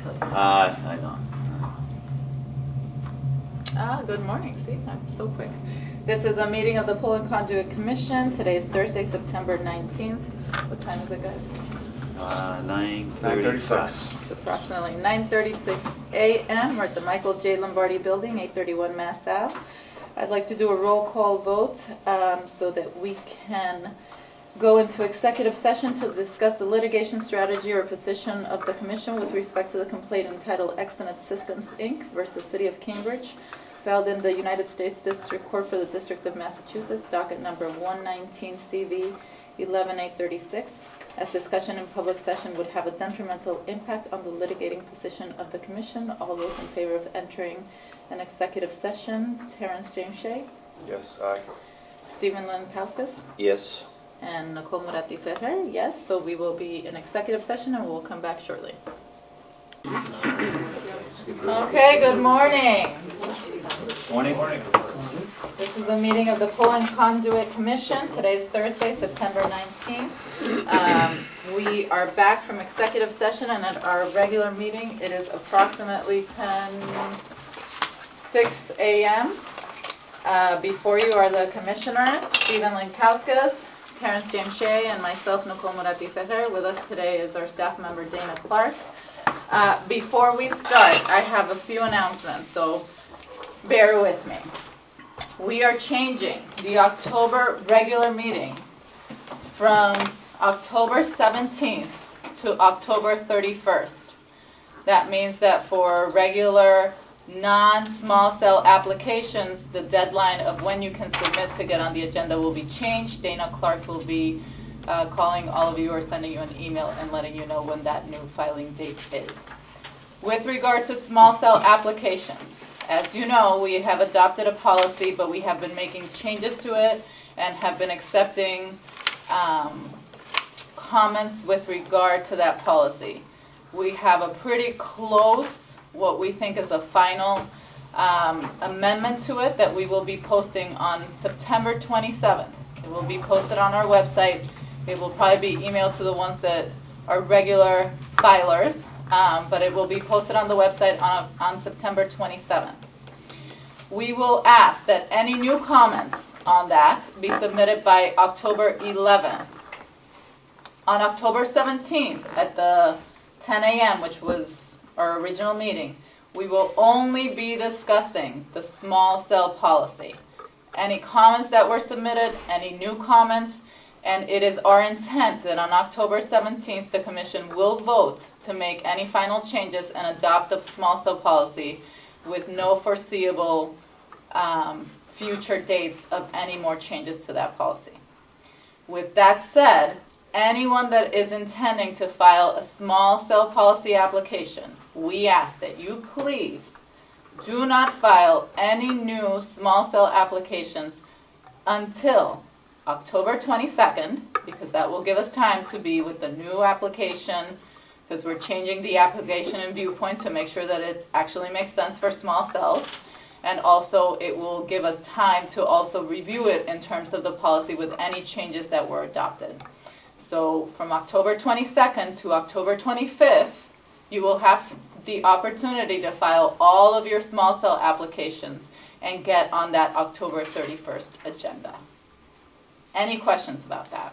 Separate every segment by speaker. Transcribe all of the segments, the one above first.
Speaker 1: I don't.
Speaker 2: Good morning. See, I'm so quick. This is a meeting of the Pool and Conduit Commission. Today is Thursday, September 19th. What time is it, guys?
Speaker 1: 9:36.
Speaker 2: It's approximately 9:36 a.m. We're at the Michael J. Lombardi Building, 831 Mass Ave. I'd like to do a roll call vote so that we can go into executive session to discuss the litigation strategy or position of the Commission with respect to the complaint entitled Exonet Systems, Inc. versus City of Cambridge, filed in the United States District Court for the District of Massachusetts, docket number 119 CV 11836. As discussion in public session would have a detrimental impact on the litigating position of the Commission. All those in favor of entering an executive session: Terrence James Shea.
Speaker 3: Yes, aye.
Speaker 2: Stephen Lankowskis.
Speaker 1: Yes.
Speaker 2: And Nicole Moratti Ferrer, yes. So we will be in executive session and we'll come back shortly. Okay, good morning.
Speaker 1: Morning.
Speaker 2: This is a meeting of the Pool and Conduit Commission. Today is Thursday, September 19th. We are back from executive session, and at our regular meeting, it is approximately 10:06 a.m. Before you are the commissioners, Stephen Lankowskis, Terrence James Shea, and myself, Nicole Moratti Ferrer. With us today is our staff member, Dana Clark. Before we start, I have a few announcements, so bear with me. We are changing the October regular meeting from October 17th to October 31st. That means that for regular non-small cell applications, the deadline of when you can submit to get on the agenda will be changed. Dana Clark will be calling all of you or sending you an email and letting you know when that new filing date is. With regard to small cell applications, as you know, we have adopted a policy, but we have been making changes to it and have been accepting comments with regard to that policy. We have a pretty close, what we think is a final amendment to it that we will be posting on September 27th. It will be posted on our website. It will probably be emailed to the ones that are regular filers, but it will be posted on the website on September 27th. We will ask that any new comments on that be submitted by October 11th. On October 17th at the 10 a.m., which was our original meeting, we will only be discussing the small cell policy. Any comments that were submitted, any new comments, and it is our intent that on October 17th the Commission will vote to make any final changes and adopt the small cell policy with no foreseeable future dates of any more changes to that policy. With that said, anyone that is intending to file a small cell policy application, we ask that you please do not file any new small cell applications until October 22nd, because that will give us time to be with the new application, because we're changing the application and viewpoint to make sure that it actually makes sense for small cells, and also it will give us time to also review it in terms of the policy with any changes that were adopted. So from October 22nd to October 25th, you will have the opportunity to file all of your small cell applications and get on that October 31st agenda. Any questions about that?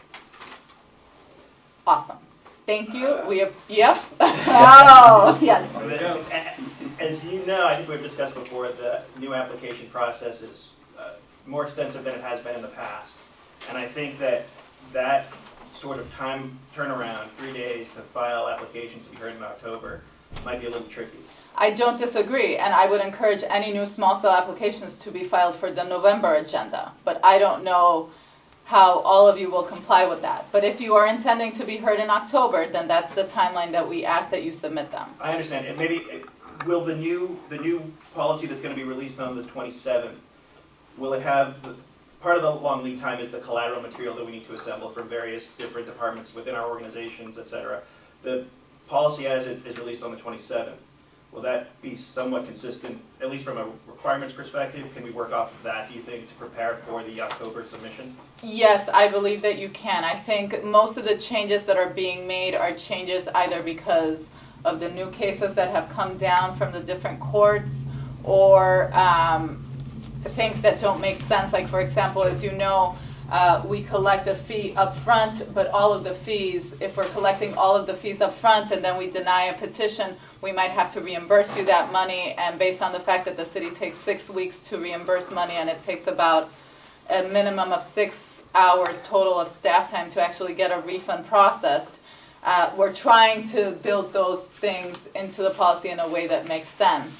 Speaker 2: Awesome. Thank you. We have, yep. Oh, yes.
Speaker 4: As you know, I think we've discussed before, the new application process is more extensive than it has been in the past. And I think that sort of time turnaround, 3 days to file applications to be heard in October, might be a little tricky.
Speaker 2: I don't disagree, and I would encourage any new small cell applications to be filed for the November agenda. But I don't know how all of you will comply with that. But if you are intending to be heard in October, then that's the timeline that we ask that you submit them.
Speaker 4: I understand. And maybe will the new policy that's going to be released on the 27th, will it have part of the long lead time is the collateral material that we need to assemble from various different departments within our organizations, et cetera. The policy as it is released on the 27th, will that be somewhat consistent, at least from a requirements perspective? Can we work off of that, do you think, to prepare for the October submission?
Speaker 2: Yes, I believe that you can. I think most of the changes that are being made are changes either because of the new cases that have come down from the different courts, or things that don't make sense. Like, for example, as you know, we collect a fee up front, but all of the fees, if we're collecting all of the fees up front and then we deny a petition, we might have to reimburse you that money. And based on the fact that the city takes 6 weeks to reimburse money, and it takes about a minimum of 6 hours total of staff time to actually get a refund processed, we're trying to build those things into the policy in a way that makes sense.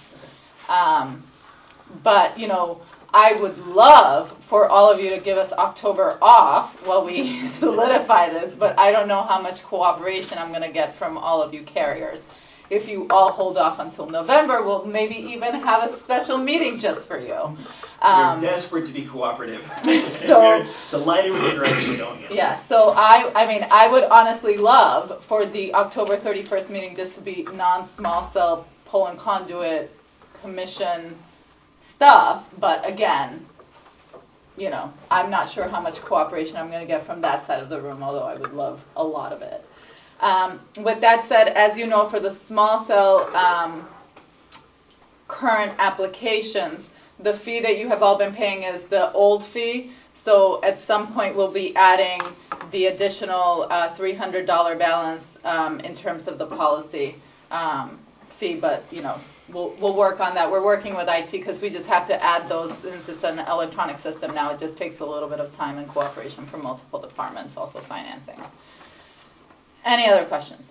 Speaker 2: But, you know, I would love for all of you to give us October off while we solidify this, but I don't know how much cooperation I'm going to get from all of you carriers. If you all hold off until November, we'll maybe even have a special meeting just for you.
Speaker 4: You're desperate to be cooperative.
Speaker 2: So,
Speaker 4: the lighter we direct we're going in.
Speaker 2: Yeah, so I mean, I would honestly love for the October 31st meeting just to be non-small cell pole and conduit commission stuff, but again, you know, I'm not sure how much cooperation I'm going to get from that side of the room, although I would love a lot of it. With that said, as you know, for the small cell current applications, the fee that you have all been paying is the old fee, so at some point we'll be adding the additional $300 balance in terms of the policy fee, but, you know, we'll work on that. We're working with IT because we just have to add those, since it's an electronic system now. It just takes a little bit of time and cooperation from multiple departments, also financing. Any other questions?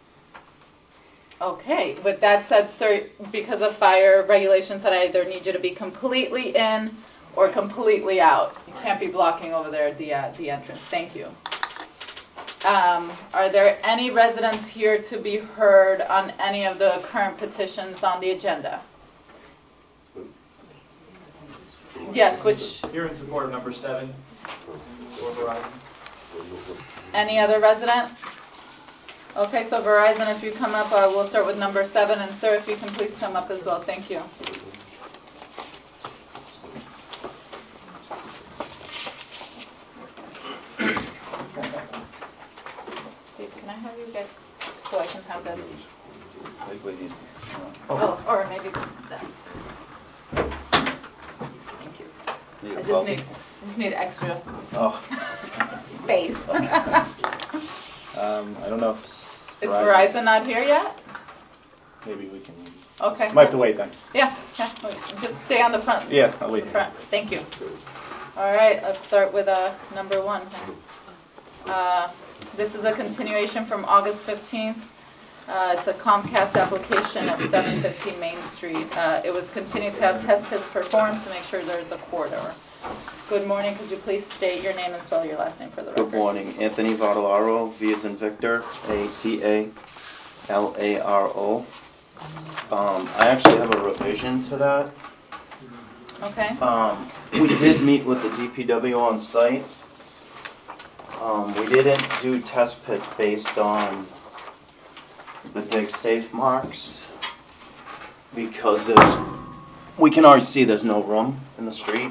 Speaker 2: Okay, with that said, sir, because of fire regulations, that I either need you to be completely in or completely out. You can't be blocking over there at the entrance. Thank you. Are there any residents here to be heard on any of the current petitions on the agenda? Yes, which?
Speaker 4: Here in support of number 7 for Verizon.
Speaker 2: Any other resident? Okay, so Verizon, if you come up, we'll start with number 7. And sir, if you can please come up as well. Thank you. Can I have you guys, so I can have this? Oh, or maybe that. Thank you. I just need extra space.
Speaker 3: I don't know if
Speaker 2: Is Verizon not here yet?
Speaker 3: Maybe we can.
Speaker 2: Okay.
Speaker 3: Might have to wait then.
Speaker 2: Yeah. Wait. Just stay on the front.
Speaker 3: Yeah, I'll wait.
Speaker 2: Front. Thank you. All right, let's start with number 1. This is a continuation from August 15th. It's a Comcast application at 715 Main Street. It was continued to have test pits performed to make sure there's a corridor. Good morning. Could you please state your name and spell your last name for the record?
Speaker 5: Good morning. Anthony Vadalaro, V as in Victor, A-T-A-L-A-R-O. I actually have a revision to that.
Speaker 2: Okay.
Speaker 5: We did meet with the DPW on site. We didn't do test pits based on the dig safe marks because we can already see there's no room in the street.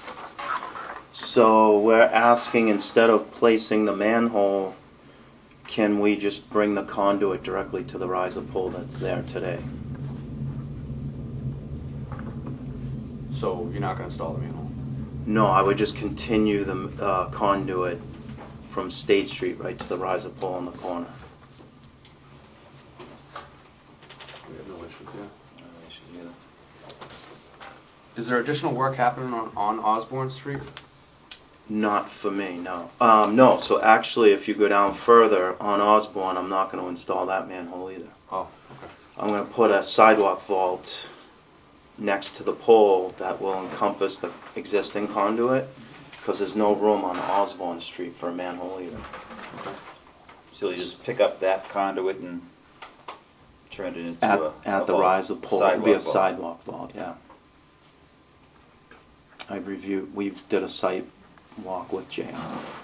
Speaker 5: So we're asking, instead of placing the manhole, can we just bring the conduit directly to the riser pole that's there today?
Speaker 6: So you're not going to install the manhole?
Speaker 5: No, I would just continue the conduit from State Street right to the riser pole in the corner.
Speaker 6: We have no issue with that. Is there additional work happening on Osborne Street?
Speaker 5: Not for me, no. No, so actually if you go down further on Osborne, I'm not going to install that manhole either.
Speaker 6: Oh, okay.
Speaker 5: I'm going to put a sidewalk vault next to the pole that will encompass the existing conduit, because there's no room on Osborne Street for a manhole either.
Speaker 6: Okay.
Speaker 1: So you just pick up that conduit and turn it into
Speaker 5: At the riser pole, it'll be a sidewalk vault, yeah. We did a site walk with Jay.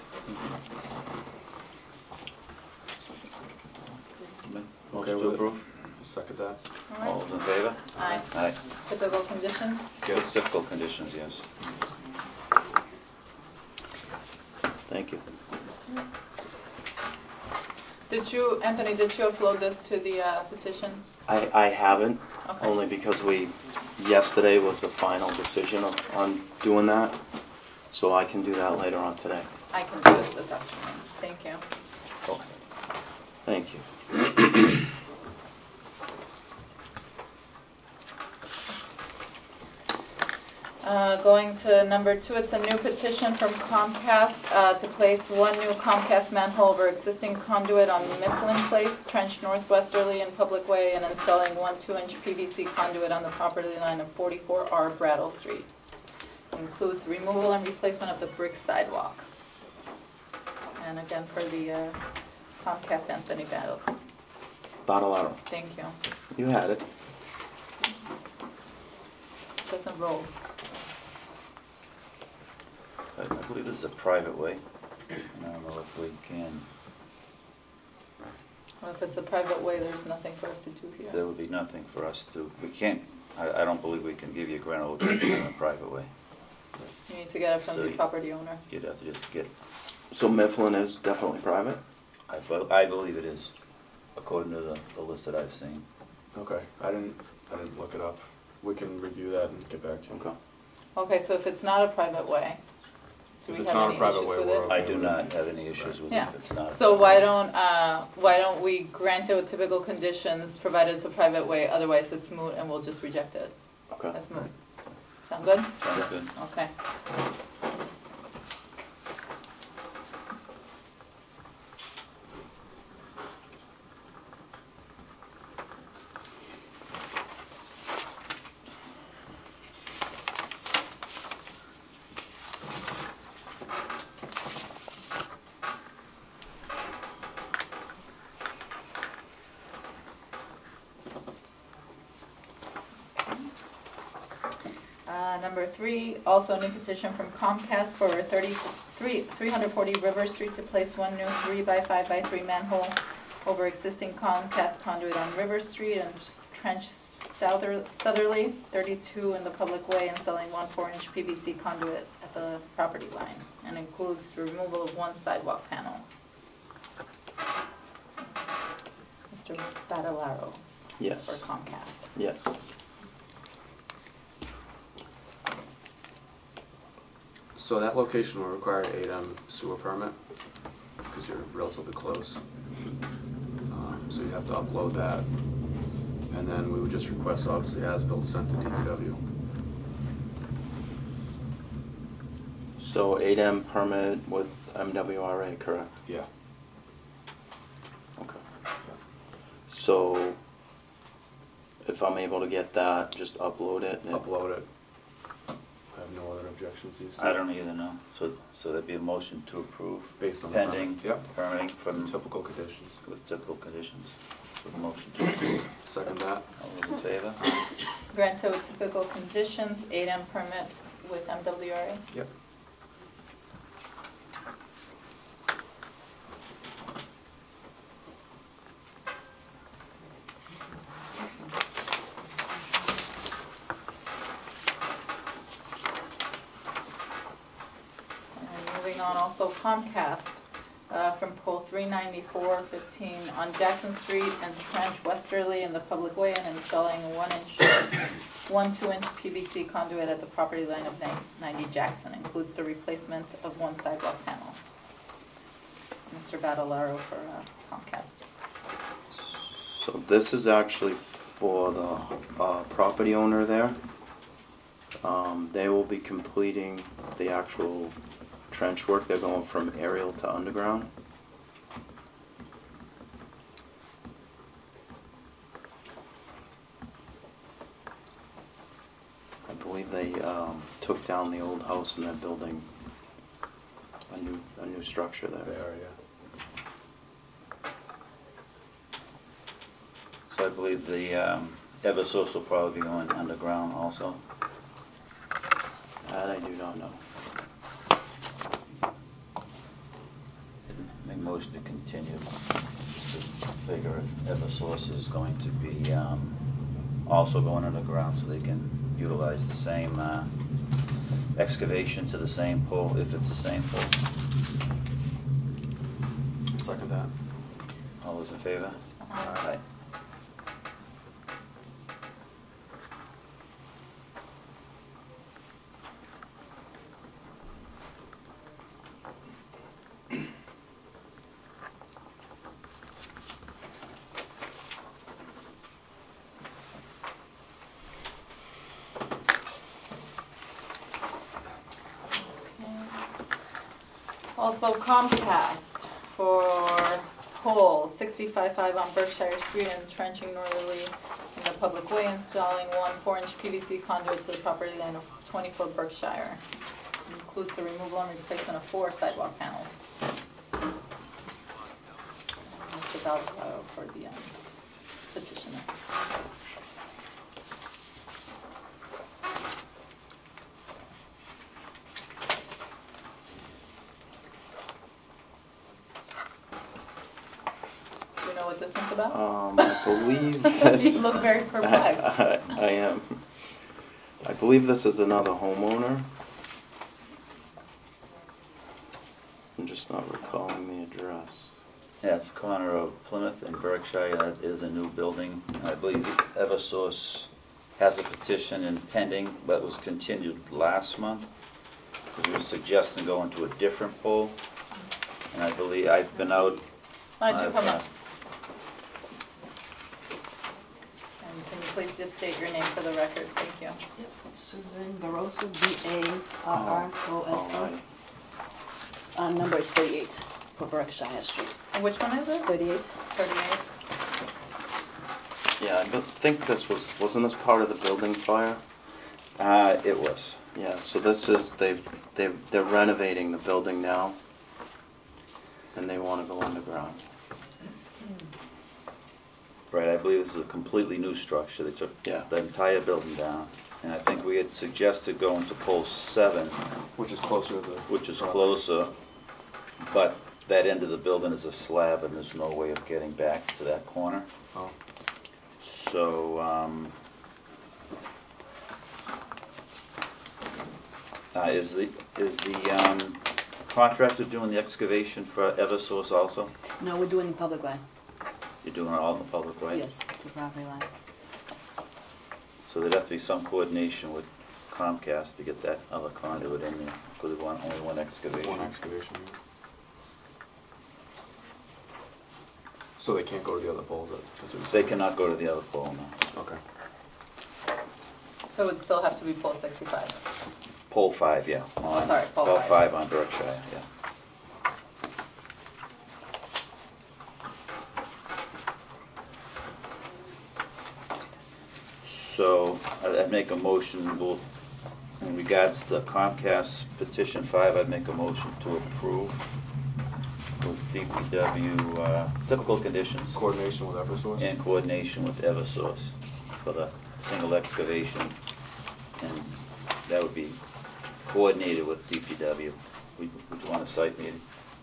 Speaker 6: Okay with it? Second that.
Speaker 1: All those in favor?
Speaker 2: Aye.
Speaker 1: Aye.
Speaker 2: Typical conditions?
Speaker 1: Yes. Typical conditions, yes.
Speaker 5: Thank you.
Speaker 2: Anthony, did you upload this to the petition?
Speaker 5: I haven't,
Speaker 2: Okay.
Speaker 5: only because yesterday was the final decision on doing that, so I can do that later on today.
Speaker 2: I can do it this afternoon. Thank you.
Speaker 5: Thank you.
Speaker 2: Going to number 2, it's a new petition from Comcast to place one new Comcast manhole over existing conduit on Mifflin Place, trench northwesterly in public way, and installing one 2-inch PVC conduit on the property line of 44R Brattle Street. Includes removal and replacement of the brick sidewalk. And again for the Comcast Anthony
Speaker 5: Batalaro.
Speaker 2: Thank you.
Speaker 5: You had it.
Speaker 2: Doesn't roll.
Speaker 1: I believe this is a private way. I don't know if we can,
Speaker 2: Well, if it's a private way, there's nothing for us to do here.
Speaker 1: there would be nothing for us to, we can't, I don't believe we can give you a grant of location on a private way.
Speaker 2: You need to get it from
Speaker 1: So
Speaker 2: the
Speaker 1: you-
Speaker 2: property owner.
Speaker 1: You'd have to just get,
Speaker 5: So Mifflin is definitely private?
Speaker 1: I believe it is, according to the list that I've seen.
Speaker 6: Okay, I didn't look it up. We can review that and get back to you.
Speaker 5: Okay.
Speaker 2: Okay, so if it's not a private way, do
Speaker 6: If
Speaker 2: we
Speaker 6: it's
Speaker 2: have
Speaker 6: not a
Speaker 2: any
Speaker 6: private
Speaker 2: issues
Speaker 6: way,
Speaker 2: with
Speaker 6: we're
Speaker 2: it?
Speaker 6: okay.
Speaker 1: I do not have any issues with it
Speaker 2: Yeah.
Speaker 1: if it's not.
Speaker 2: So why don't we grant it with typical conditions, provided it's a private way, otherwise it's moot and we'll just reject it.
Speaker 5: Okay.
Speaker 2: That's moot. Sound good?
Speaker 1: Sounds good.
Speaker 2: Okay. Number 3, also a new petition from Comcast for 340 River Street to place one new 3x5x3 manhole over existing Comcast conduit on River Street and trench southerly 32 in the public way, installing one 4-inch PVC conduit at the property line, and includes the removal of one sidewalk panel. Mr. Batalaro
Speaker 5: Yes.
Speaker 2: for Comcast.
Speaker 5: Yes.
Speaker 6: So that location will require an 8M sewer permit, because you're relatively close. So you have to upload that, and then we would just request, obviously, as-built sent to DPW.
Speaker 5: So 8M permit with MWRA, correct?
Speaker 6: Yeah.
Speaker 5: Okay. So if I'm able to get that, just upload it? and-
Speaker 6: Upload it. I have no other objections, these
Speaker 1: I don't either, no. So there'd be a motion to approve.
Speaker 6: Based on the
Speaker 1: pending
Speaker 6: permit. Yep.
Speaker 1: permitting from
Speaker 6: Typical conditions.
Speaker 1: with typical conditions. So the motion to approve.
Speaker 6: Second that.
Speaker 1: All those in favor?
Speaker 2: Granted with typical conditions, 8M permit with MWRA.
Speaker 6: Yep.
Speaker 2: And moving on, also Comcast from pole 39415 on Jackson Street and trench westerly in the public way and installing a 2-inch PVC conduit at the property line of 90 Jackson. Includes the replacement of one sidewalk panel. Mr. Batalaro for Comcast.
Speaker 5: So this is actually for the property owner there. They will be completing the actual trench work. They're going from aerial to underground. I believe they took down the old house and they're building a new structure there.
Speaker 6: There, yeah.
Speaker 1: So I believe the Eversource will probably be going underground also.
Speaker 5: That I do not know.
Speaker 1: Make motion to continue. Just to figure if Eversource is going to be also going underground so they can utilize the same excavation to the same pole, if it's the same pole.
Speaker 6: Second that.
Speaker 1: All those in favor?
Speaker 2: Aye. Also Comcast for pole 65.5 on Berkshire Street and trenching northerly in the public way, installing one 4-inch PVC conduit to the property line of 24 Berkshire. Includes the removal and replacement of 4 sidewalk panels. Mr. Valsaro for the petitioner. Do you know what this one's about?
Speaker 5: I believe this...
Speaker 2: You look very perplexed.
Speaker 5: I am. I believe this is another homeowner. I'm just not recalling the address.
Speaker 1: Yeah, it's corner of Plymouth and Berkshire. That is a new building. I believe Eversource has a petition in pending, but was continued last month. We were suggesting going to a different pole. And I believe I've been out.
Speaker 2: Why don't you
Speaker 1: I've,
Speaker 2: come up? And can you please just state your name for the record? Thank you.
Speaker 7: Yep, it's Susan Barroso, B-A-R-R-O-S-O. Number is 38 for Berkshire Street.
Speaker 2: And which one is it?
Speaker 7: 38.
Speaker 2: 38.
Speaker 5: Yeah, I think this wasn't this part of the building fire?
Speaker 1: It was.
Speaker 5: Yeah, so this is, they're renovating the building now, and they want to go underground.
Speaker 1: Right, I believe this is a completely new structure. They took
Speaker 5: Yeah.
Speaker 1: the entire building down. And I think we had suggested going to pole 7,
Speaker 6: Which is closer to the...
Speaker 1: which is closer, but that end of the building is a slab and there's no way of getting back to that corner.
Speaker 6: Oh.
Speaker 1: So, is the contractor doing the excavation for Eversource also?
Speaker 7: No, we're doing public line.
Speaker 1: You're doing it all in the public way?
Speaker 7: Yes, the property line.
Speaker 1: So there'd have to be some coordination with Comcast to get that other conduit in there, because we want only one excavation.
Speaker 6: One excavation. Yeah. So they can't go to the other pole? That's what you're
Speaker 1: They
Speaker 6: saying?
Speaker 1: cannot go to the other pole now.
Speaker 6: Okay.
Speaker 2: So it would still have to be pole 65.
Speaker 1: Pole 5, yeah. On,
Speaker 2: sorry, pole
Speaker 1: 5 on Berkshire, yeah. So I'd make a motion, well, in regards to Comcast petition 5, I'd make a motion to approve with DPW typical conditions
Speaker 6: Coordination with Eversource?
Speaker 1: in coordination with Eversource for the single excavation, and that would be coordinated with DPW. Would you want a site meeting?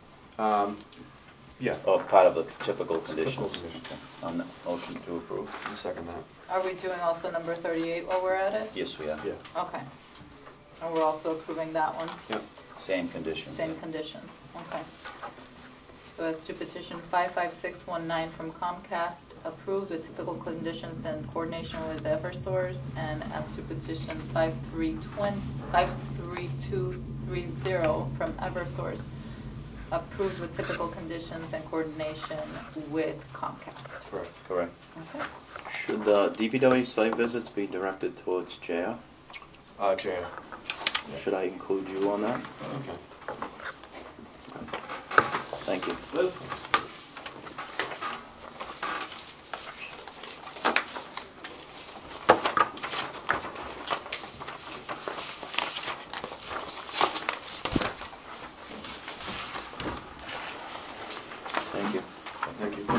Speaker 6: Yeah.
Speaker 1: Oh, part of the typical conditions.
Speaker 6: Typical conditions.
Speaker 1: Okay. On the motion to approve?
Speaker 6: I'll second that.
Speaker 2: Are we doing also number 38 while we're at it?
Speaker 1: Yes, we are.
Speaker 6: Yeah.
Speaker 2: Okay. And we're also approving that one?
Speaker 6: Yep.
Speaker 1: Same conditions.
Speaker 2: Same conditions, okay. So as to petition 55619 from Comcast, approved with typical conditions in coordination with Eversource, and as to petition 53230 from Eversource, approved with typical conditions and coordination with Comcast.
Speaker 6: Correct.
Speaker 1: Correct.
Speaker 2: Okay.
Speaker 5: Should the DPW site visits be directed towards JR?
Speaker 6: Chair.
Speaker 5: Should I include you on that?
Speaker 6: Okay.
Speaker 5: Thank you. Thank you.
Speaker 6: Thank you.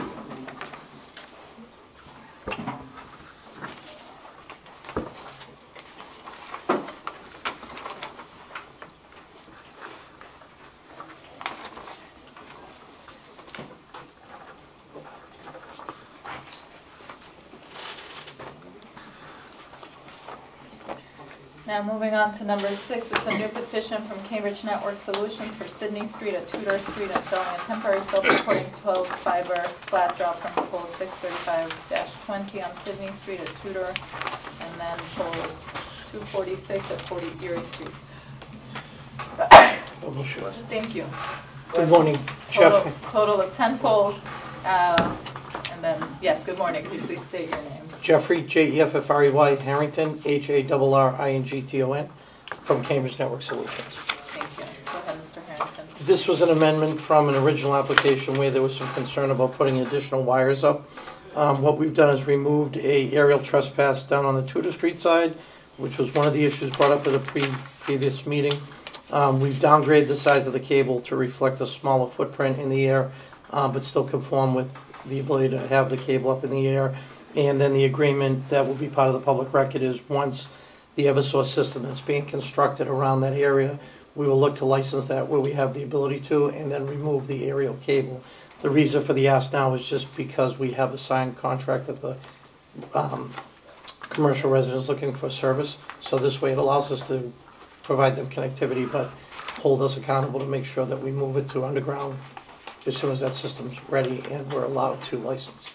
Speaker 2: Now moving on to number 6, it's a new petition from Cambridge Network Solutions for Sydney Street at Tudor Street installing a temporary self-supporting 12-fiber flat drop from pole 635-20 on Sydney Street at Tudor, and then pole 246 at 40 Erie Street. Thank you.
Speaker 8: Good morning,
Speaker 2: Total,
Speaker 8: Jeff.
Speaker 2: total of 10 poles, and then, yes, good morning. Could you please state your name?
Speaker 8: Jeffrey, Jeffrey Harrington, Harrington, from Cambridge Network Solutions.
Speaker 2: Thank you. Go ahead, Mr. Harrington.
Speaker 8: This was an amendment from an original application where there was some concern about putting additional wires up. What we've done is removed a aerial trespass down on the Tudor Street side, which was one of the issues brought up at a previous meeting. We've downgraded the size of the cable to reflect a smaller footprint in the air, but still conform with the ability to have the cable up in the air. And then the agreement that will be part of the public record is once the Eversource system is being constructed around that area, we will look to license that where we have the ability to, and then remove the aerial cable. The reason for the ask now is just because we have a signed contract with the commercial residents looking for service. So this way it allows us to provide them connectivity, but hold us accountable to make sure that we move it to underground as soon as that system's ready and we're allowed to license.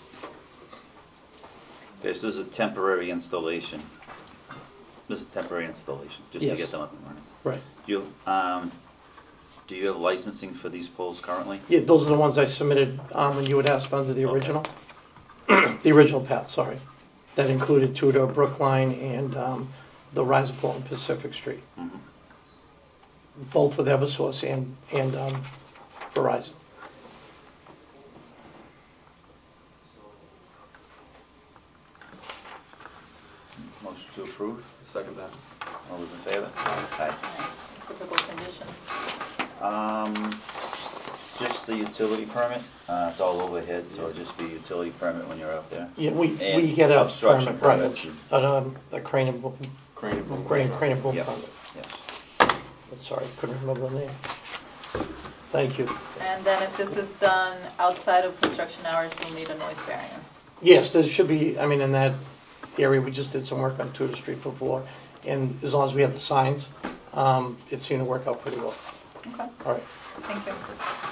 Speaker 1: Okay, so this is a temporary installation. This is a temporary installation, just
Speaker 8: Yes.
Speaker 1: to get them up and running.
Speaker 8: Right.
Speaker 1: Do you have licensing for these poles currently?
Speaker 8: Yeah, those are the ones I submitted when you had asked under the original. The original path, sorry. That included Tudor, Brookline, and the Rise Pole and Pacific Street.
Speaker 1: Mm-hmm.
Speaker 8: Both with Eversource and Verizon.
Speaker 1: Motion to approve?
Speaker 6: Second that.
Speaker 1: All those in favor? Aye.
Speaker 2: Typical conditions.
Speaker 1: Just the utility permit, it's all overhead, so just the utility permit when you're out there.
Speaker 8: Yeah, we
Speaker 1: And
Speaker 8: get a
Speaker 1: obstruction
Speaker 8: permit,
Speaker 1: permits.
Speaker 8: a crane and boom
Speaker 6: Crane and boom.
Speaker 1: Yep.
Speaker 8: permit.
Speaker 1: Yes.
Speaker 8: Sorry, couldn't remember the name. Thank you.
Speaker 2: And then if this is done outside of construction hours, you'll need a noise variance.
Speaker 8: Yes, there should be, I mean, in that area, we just did some work on Tudor Street before, and as long as we have the signs, it seemed to work out pretty well.
Speaker 2: Okay,
Speaker 8: All right.
Speaker 2: thank you.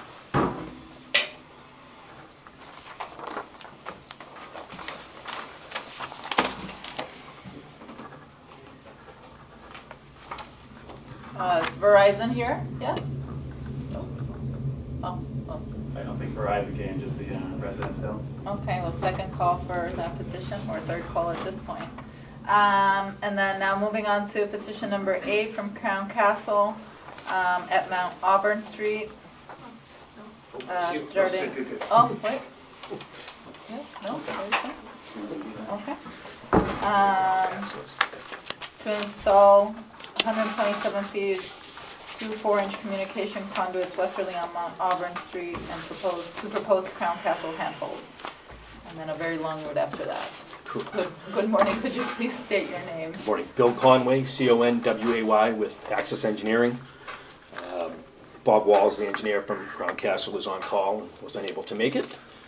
Speaker 2: Is Verizon here? Yeah? No? Oh,
Speaker 3: I don't think Verizon came, just the residents don't.
Speaker 2: okay, well, second call for that petition, or third call at this point. And then now moving on to petition number 8 from Crown Castle at Mount Auburn Street. Jordan. Oh, wait. Yes, no, okay. To install 127 feet, 2 4-inch communication conduits westerly on Mount Auburn Street and two proposed Crown Castle handholds. And then a very long word after that. Good morning. Could you please state your name?
Speaker 9: Good morning. Bill Conway, Conway, with Access Engineering. Bob Walls, the engineer from Crown Castle, is on call and was unable to make it.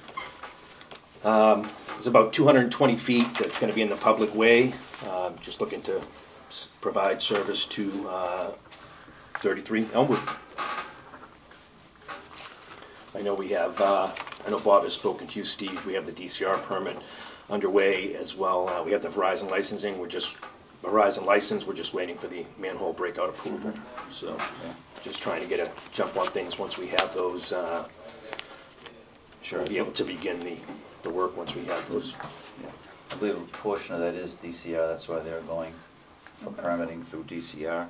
Speaker 9: It's about 220 feet that's going to be in the public way. Just looking to provide service to 33 Elmwood. I know Bob has spoken to you, Steve. We have the DCR permit underway as well. We have the Verizon licensing. We're just waiting for the manhole breakout approval. So just trying to get a jump on things once we have those. We'll be able to begin the work once we have those.
Speaker 1: Yeah. I believe a portion of that is DCR, that's why they're going for permitting through DCR.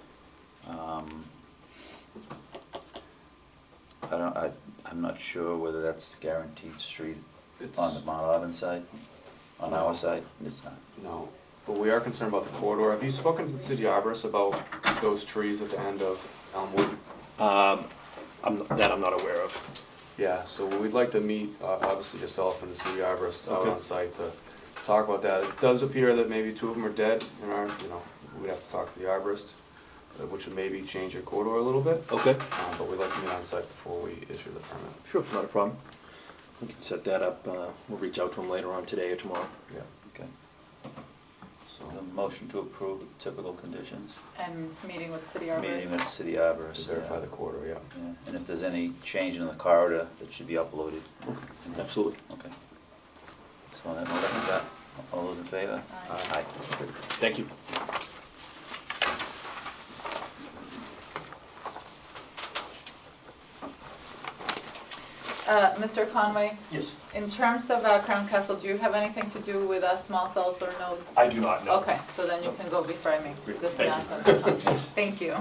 Speaker 1: I'm not sure whether that's guaranteed street on the Mount Auburn side, on our side. It's not.
Speaker 6: No, but we are concerned about the corridor. Have you spoken to the city arborist about those trees at the end of Elmwood?
Speaker 9: I'm not aware of.
Speaker 6: Yeah, so we'd like to meet, obviously yourself and the city arborist out on site to talk about that. It does appear that maybe 2 of them are dead, and we'd have to talk to the arborist, which would maybe change your corridor a little bit.
Speaker 9: Okay.
Speaker 6: But we'd like to meet on site before we issue the permit.
Speaker 9: Sure, not a problem. We can set that up. We'll reach out to him later on today or tomorrow.
Speaker 6: Yeah.
Speaker 1: Okay.
Speaker 6: So
Speaker 1: The Motion to approve with typical conditions.
Speaker 2: And meeting with city arborist?
Speaker 1: Meeting with city arborist.
Speaker 6: To verify the corridor, yeah.
Speaker 1: Yeah. And if there's any change in the corridor, that should be uploaded.
Speaker 9: Absolutely.
Speaker 1: Okay. So on that note, I think that, all those in favor?
Speaker 2: Aye.
Speaker 9: Thank you.
Speaker 2: Mr. Conway,
Speaker 10: Yes.
Speaker 2: in terms of Crown Castle, do you have anything to do with small cells or nodes?
Speaker 10: I do not know.
Speaker 2: Okay, so then you can go before I make
Speaker 10: Great.
Speaker 2: this
Speaker 10: Thank
Speaker 2: announcement. Thank you.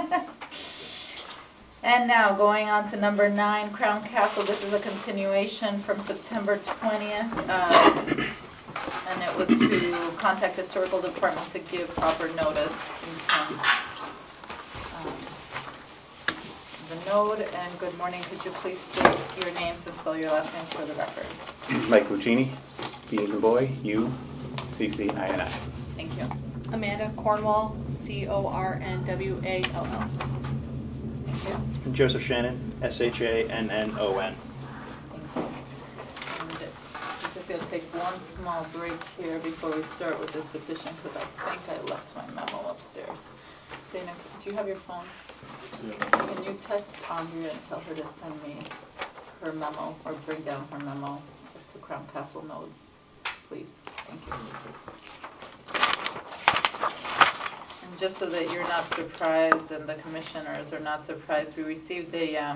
Speaker 2: And now, going on to number 9, Crown Castle. This is a continuation from September 20th. And it was to contact the Historical Department to give proper notice in terms the node. And good morning. Could you please state your names and spell your last name for the record?
Speaker 11: Mike Lucchini, B as in boy, U, C-C-I-N-I.
Speaker 2: Thank you.
Speaker 7: Amanda Cornwall, Cornwall.
Speaker 2: Thank you.
Speaker 4: Joseph Shannon, S-H-A-N-N-O-N.
Speaker 2: Thank you. And we're just going to take one small break here before we start with this petition because I think I left my memo upstairs. Dana, do you have your phone? Can you text Andrea and tell her to send me her memo or bring down her memo to Crown Castle Nodes, please? Thank you. And just so that you're not surprised and the commissioners are not surprised, we received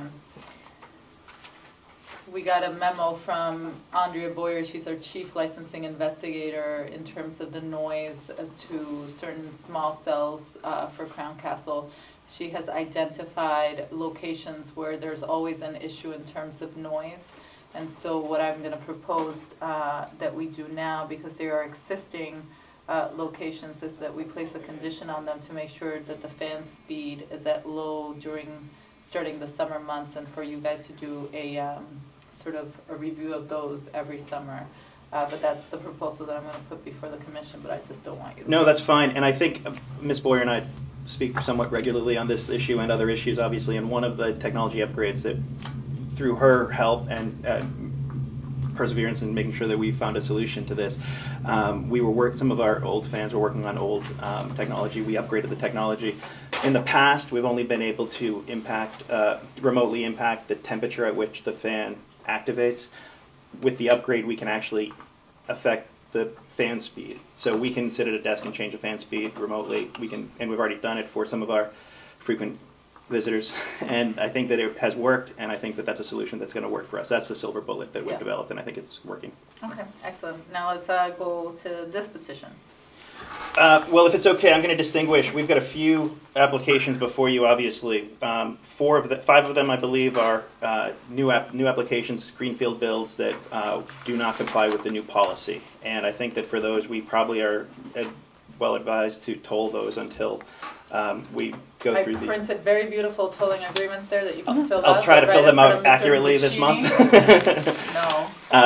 Speaker 2: we got a memo from Andrea Boyer. She's our chief licensing investigator in terms of the noise as to certain small cells for Crown Castle. She has identified locations where there's always an issue in terms of noise. And so what I'm going to propose that we do now, because there are existing locations, is that we place a condition on them to make sure that the fan speed is at low starting the summer months, and for you guys to do a sort of a review of those every summer. But that's the proposal that I'm going to put before the commission, but I just don't want you to...
Speaker 4: No, that's fine. And I think Ms. Boyer and I speak somewhat regularly on this issue and other issues, obviously. And one of the technology upgrades that, through her help and perseverance in making sure that we found a solution to this, some of our old fans were working on old technology. We upgraded the technology. In the past, we've only been able to remotely impact the temperature at which the fan activates. With the upgrade, we can actually affect the fan speed. So we can sit at a desk and change the fan speed remotely. And we've already done it for some of our frequent visitors. And I think that it has worked, and I think that that's a solution that's going to work for us. That's the silver bullet that we've developed, and I think it's working.
Speaker 2: Okay, excellent. Now let's go to this petition.
Speaker 4: Well, if it's okay, I'm going to distinguish. We've got a few applications before you, obviously. 5 of them, I believe, are new applications, greenfield builds that do not comply with the new policy. And I think that for those, we probably are well advised to toll those until we go through
Speaker 2: I printed very beautiful tolling agreements there that you can fill out.
Speaker 4: I'll try to fill them out accurately this month.
Speaker 2: No.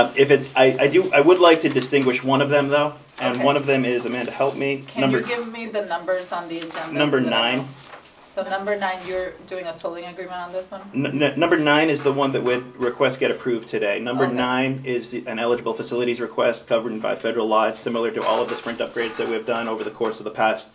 Speaker 4: I would like to distinguish one of them, though. And
Speaker 2: Okay.
Speaker 4: one of them is, Amanda, help me.
Speaker 2: Can you give me the numbers on the agenda?
Speaker 4: Number
Speaker 2: so that I
Speaker 4: 9.
Speaker 2: know? So number 9, you're doing a tolling agreement on this one?
Speaker 4: Number 9 is the one that would request get approved today. Number
Speaker 2: Okay.
Speaker 4: 9 is an eligible facilities request covered by federal law. It's similar to all of the Sprint upgrades that we've done over the course of the past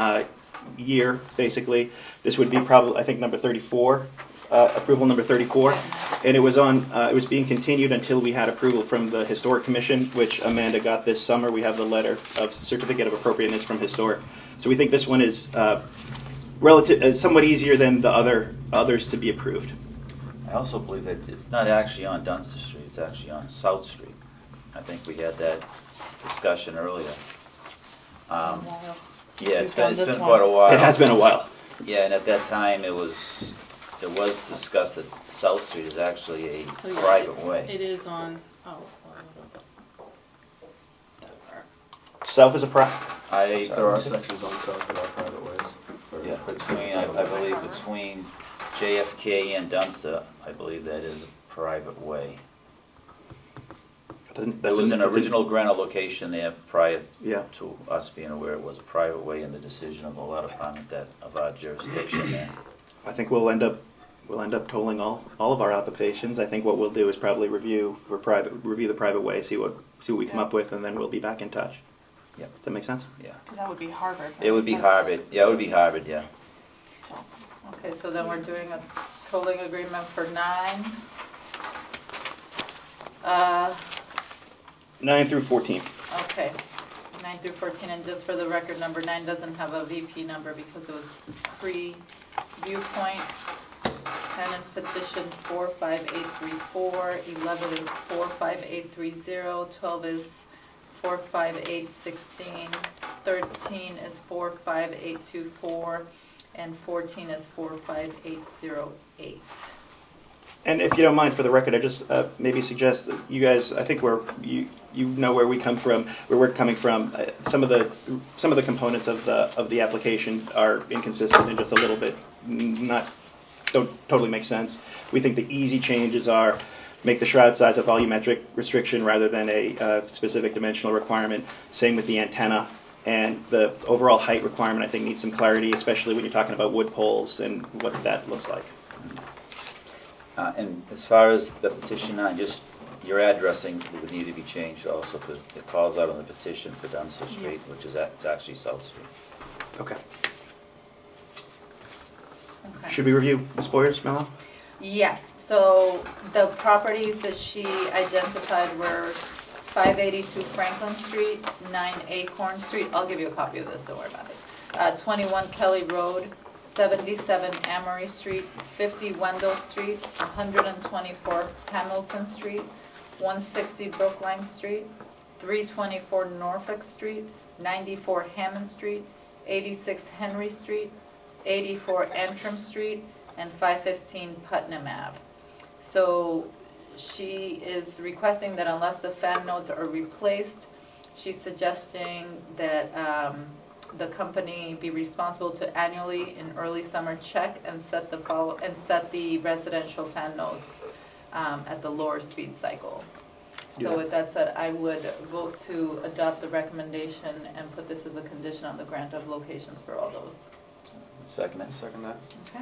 Speaker 4: year, basically. This would be probably, I think, number 34. Approval number 34, and it was being continued until we had approval from the Historic Commission, which Amanda got this summer. We have the letter of certificate of appropriateness from Historic, so we think this one is somewhat easier than the others to be approved.
Speaker 1: I also believe that it's not actually on Dunster Street, it's actually on South Street. I think we had that discussion earlier. Yeah, it's been quite a while.
Speaker 4: It has been a while.
Speaker 1: Yeah, and at that time it was discussed that South Street is actually a private way.
Speaker 7: It is on,
Speaker 4: South is a private.
Speaker 6: There are sections on South that are private ways.
Speaker 1: Yeah, I believe between JFK and Dunster, I believe that is a private way. There was an original grant of location there prior to us being aware it was a private way in the decision of the law department of our jurisdiction there.
Speaker 4: I think we'll end up tolling all of our applications. I think what we'll do is probably review the private way, see what we come up with, and then we'll be back in touch.
Speaker 1: Yep.
Speaker 11: Does that make sense?
Speaker 1: Yeah.
Speaker 7: That would be Harvard.
Speaker 1: It would be Harvard. Yeah, it would be Harvard, yeah.
Speaker 2: Okay, so then we're doing a tolling agreement for 9.
Speaker 11: 9 through 14.
Speaker 2: Okay, 9 through 14, and just for the record, number 9 doesn't have a VP number because it was pre-viewpoint. 10 is petition 45834, 11 is 45830, 12 is 45816, 13 is 45824, and 14 is 45808.
Speaker 11: And if you don't mind, for the record, I just maybe suggest that you guys, I think you know where we come from, where we're coming from. Some of the components of the application are inconsistent and just a little bit don't totally make sense. We think the easy changes are make the shroud size a volumetric restriction rather than a specific dimensional requirement. Same with the antenna. And the overall height requirement, I think, needs some clarity, especially when you're talking about wood poles and what that looks like.
Speaker 1: And as far as the petition 9, just your addressing would need to be changed also because it calls out on the petition for Dunster Street, which is it's actually South Street.
Speaker 11: Okay.
Speaker 2: Okay.
Speaker 11: Should we review Ms. Boyer's memo?
Speaker 2: Yes, so the properties that she identified were 582 Franklin Street, 9 Acorn Street, I'll give you a copy of this, don't worry about it, 21 Kelly Road, 77 Amory Street, 50 Wendell Street, 124 Hamilton Street, 160 Brookline Street, 324 Norfolk Street, 94 Hammond Street, 86 Henry Street, 84 Antrim Street, and 515 Putnam Ave. So she is requesting that unless the fan nodes are replaced, she's suggesting that the company be responsible to annually in early summer check and set the residential fan nodes at the lower speed cycle. So with that said, I would vote to adopt the recommendation and put this as a condition on the grant of locations for all those.
Speaker 1: Second it.
Speaker 6: Second that.
Speaker 2: Okay.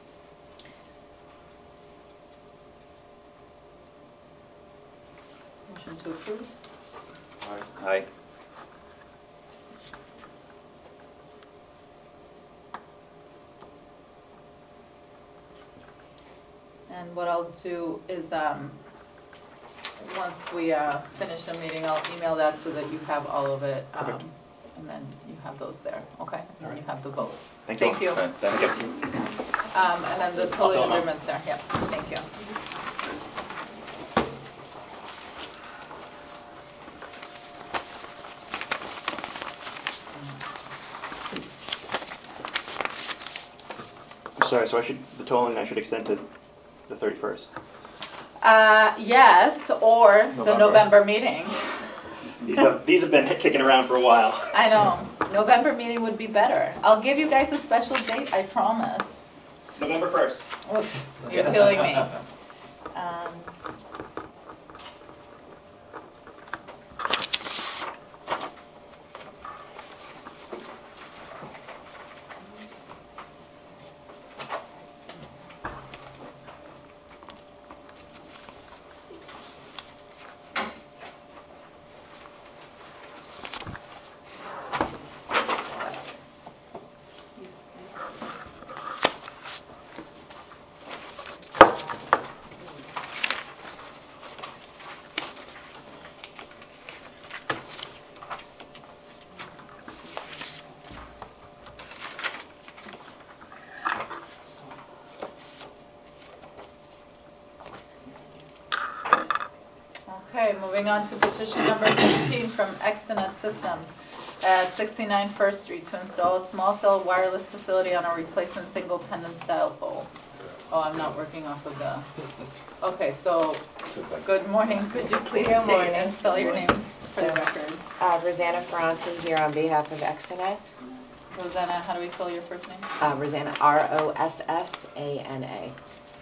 Speaker 2: Motion to approve.
Speaker 1: Aye.
Speaker 2: And what I'll do is, once we finish the meeting, I'll email that so that you have all of it,
Speaker 11: Perfect.
Speaker 2: and then you have those there, okay? And then you have the vote.
Speaker 11: Thank you.
Speaker 2: Thank you.
Speaker 1: Right, thank you.
Speaker 2: And then the
Speaker 11: I'll fill
Speaker 2: totally
Speaker 11: them out.
Speaker 2: agreement's there, yeah, thank you.
Speaker 11: I'm sorry, so the tolling I should extend to the 31st.
Speaker 2: Yes, or the November meeting.
Speaker 11: These have been kicking around for a while.
Speaker 2: I know, November meeting would be better. I'll give you guys a special date, I promise.
Speaker 11: November 1st.
Speaker 2: Oof, you're killing me. Okay, moving on to petition number 15 from Extenet Systems at 69 First Street to install a small cell wireless facility on a replacement single pendant style pole. Oh, I'm not working off of the... Okay, so, good morning. Could you please state and spell your name for the record?
Speaker 10: Rosanna Ferranti here on behalf of Extenet.
Speaker 2: Rosanna, how do we spell your first name?
Speaker 10: Rosanna, Rossana.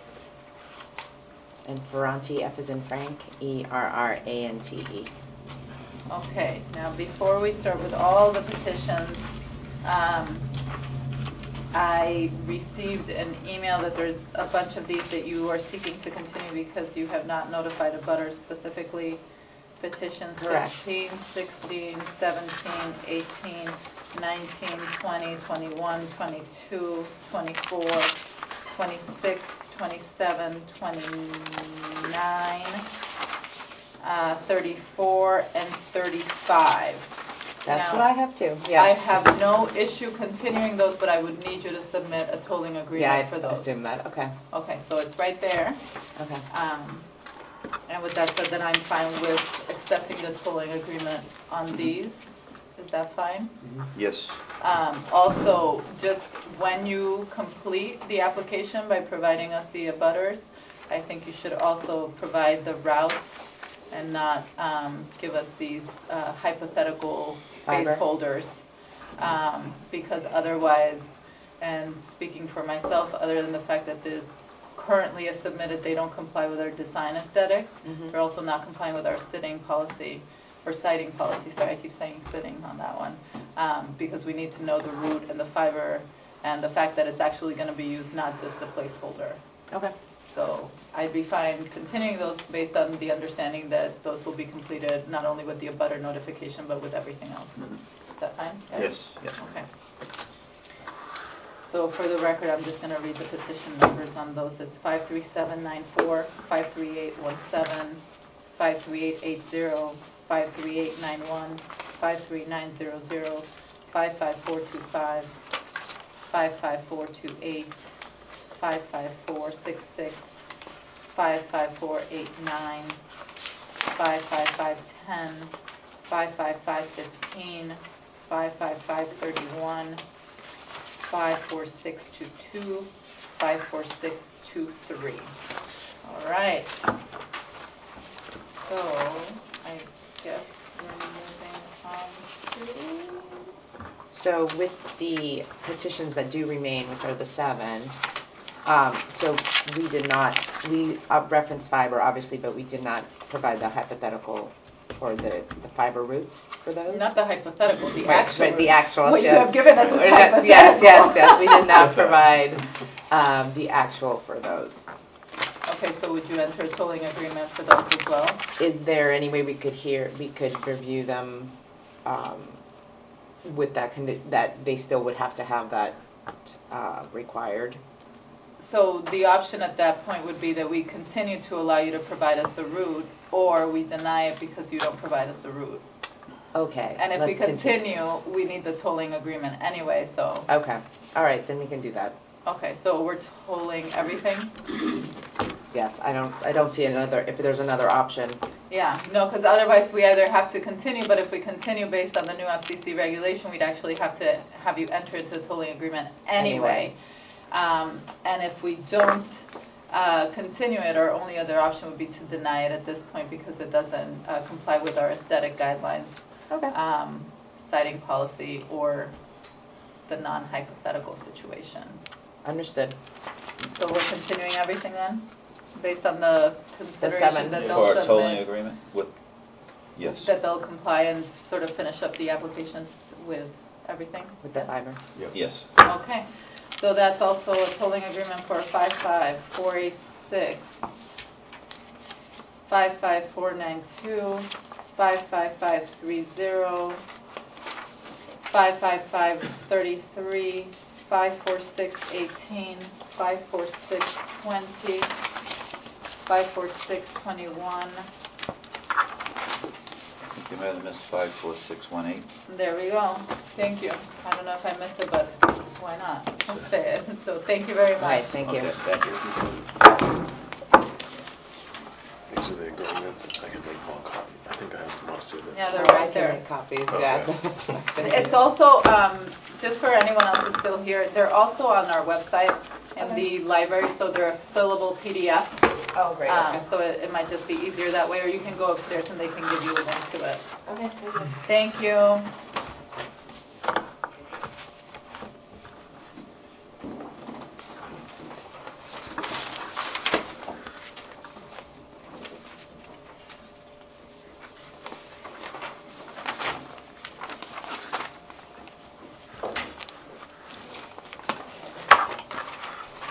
Speaker 10: And Ferranti, F as in Frank, Errante.
Speaker 2: Okay, now before we start with all the petitions, I received an email that there's a bunch of these that you are seeking to continue because you have not notified a butter specifically petitions
Speaker 10: Correct.
Speaker 2: 15, 16, 17, 18, 19, 20, 21, 22, 24, 26, 27, 29, 34, and 35.
Speaker 10: That's
Speaker 2: Now,
Speaker 10: what I have too.
Speaker 2: I
Speaker 10: Yeah.
Speaker 2: have no issue continuing those, but I would need you to submit a tolling
Speaker 10: Yeah,
Speaker 2: agreement for
Speaker 10: I
Speaker 2: those.
Speaker 10: assume that. Okay.
Speaker 2: Okay, so it's right there.
Speaker 10: Okay.
Speaker 2: And with that said, then I'm fine with accepting the tolling agreement on these. Is that fine?
Speaker 1: Yes.
Speaker 2: Also, just when you complete the application by providing us the abutters, I think you should also provide the route and not give us these hypothetical
Speaker 10: Fiber.
Speaker 2: placeholders. Because otherwise, and speaking for myself, other than the fact that this currently is submitted, they don't comply with our design aesthetics.
Speaker 10: Mhm.
Speaker 2: They're also not complying with our sitting policy, or siting policy, sorry, I keep saying sitting on that one, because we need to know the route and the fiber and the fact that it's actually going to be used, not just a placeholder.
Speaker 10: Okay.
Speaker 2: So I'd be fine continuing those based on the understanding that those will be completed not only with the abutter notification, but with everything else. Is that fine?
Speaker 1: Yes. Yes.
Speaker 2: Okay. So for the record, I'm just going to read the petition numbers on those. It's 53794, 53817, 53880, 53891, 53900, 55425, 55428, 55466, 55489, 55510, 55515, 55531, 54622, 54623. All right. So I guess we're moving on to.
Speaker 10: So with the petitions that do remain, which are the 7, so we referenced fiber, obviously, but we did not provide the hypothetical or the fiber routes for those?
Speaker 2: Not the hypothetical, the
Speaker 10: Right,
Speaker 2: actual.
Speaker 10: right, the actual.
Speaker 2: What you
Speaker 10: yes.
Speaker 2: have given us is hypothetical.
Speaker 10: Yes. We did not provide the actual for those.
Speaker 2: Okay, so would you enter a tolling agreement for those as well?
Speaker 10: Is there any way we could review them with that that they still would have to have that required?
Speaker 2: So the option at that point would be that we continue to allow you to provide us a route, or we deny it because you don't provide us a route.
Speaker 10: Okay.
Speaker 2: And if we
Speaker 10: let's
Speaker 2: continue, we need the tolling agreement anyway, so.
Speaker 10: Okay. All right, then we can do that.
Speaker 2: Okay, so we're tolling everything?
Speaker 10: Yes, I don't see if there's another option.
Speaker 2: Yeah, no, because otherwise we either have to continue, but if we continue based on the new FCC regulation, we'd actually have to have you enter into a tolling agreement anyway. And if we don't continue it, our only other option would be to deny it at this point because it doesn't comply with our aesthetic guidelines,
Speaker 10: Okay.
Speaker 2: citing policy, or the non-hypothetical situation.
Speaker 10: Understood.
Speaker 2: So we're continuing everything then, based on the consideration
Speaker 10: 7.
Speaker 2: that
Speaker 1: For
Speaker 2: they'll
Speaker 1: our tolling
Speaker 2: submit,
Speaker 1: agreement with, yes.
Speaker 2: that they'll comply and sort of finish up the applications with everything?
Speaker 10: With the fiber.
Speaker 1: Yes.
Speaker 2: Okay, so that's also a tolling agreement for 55486, 55492, 55530, 55533, 54618, 54620, 54621.
Speaker 1: You might have missed 54618.
Speaker 2: There we go. Thank you. I don't know if I missed it, but why not? I'll say it. So thank you very much.
Speaker 10: Right, thank you.
Speaker 1: Okay, thank you.
Speaker 6: These are the agreements. I can make one copy. I think I have most of it.
Speaker 2: Yeah, they're
Speaker 10: I
Speaker 2: right
Speaker 10: can
Speaker 2: there.
Speaker 10: make copies,
Speaker 6: Okay.
Speaker 10: yeah.
Speaker 2: It's also, just for anyone else who's still here, they're also on our website in the library, so they're a fillable PDF.
Speaker 10: Oh, great, okay.
Speaker 2: So it might just be easier that way, or you can go upstairs and they can give you a link to it.
Speaker 10: Okay, thank you.
Speaker 2: Thank you.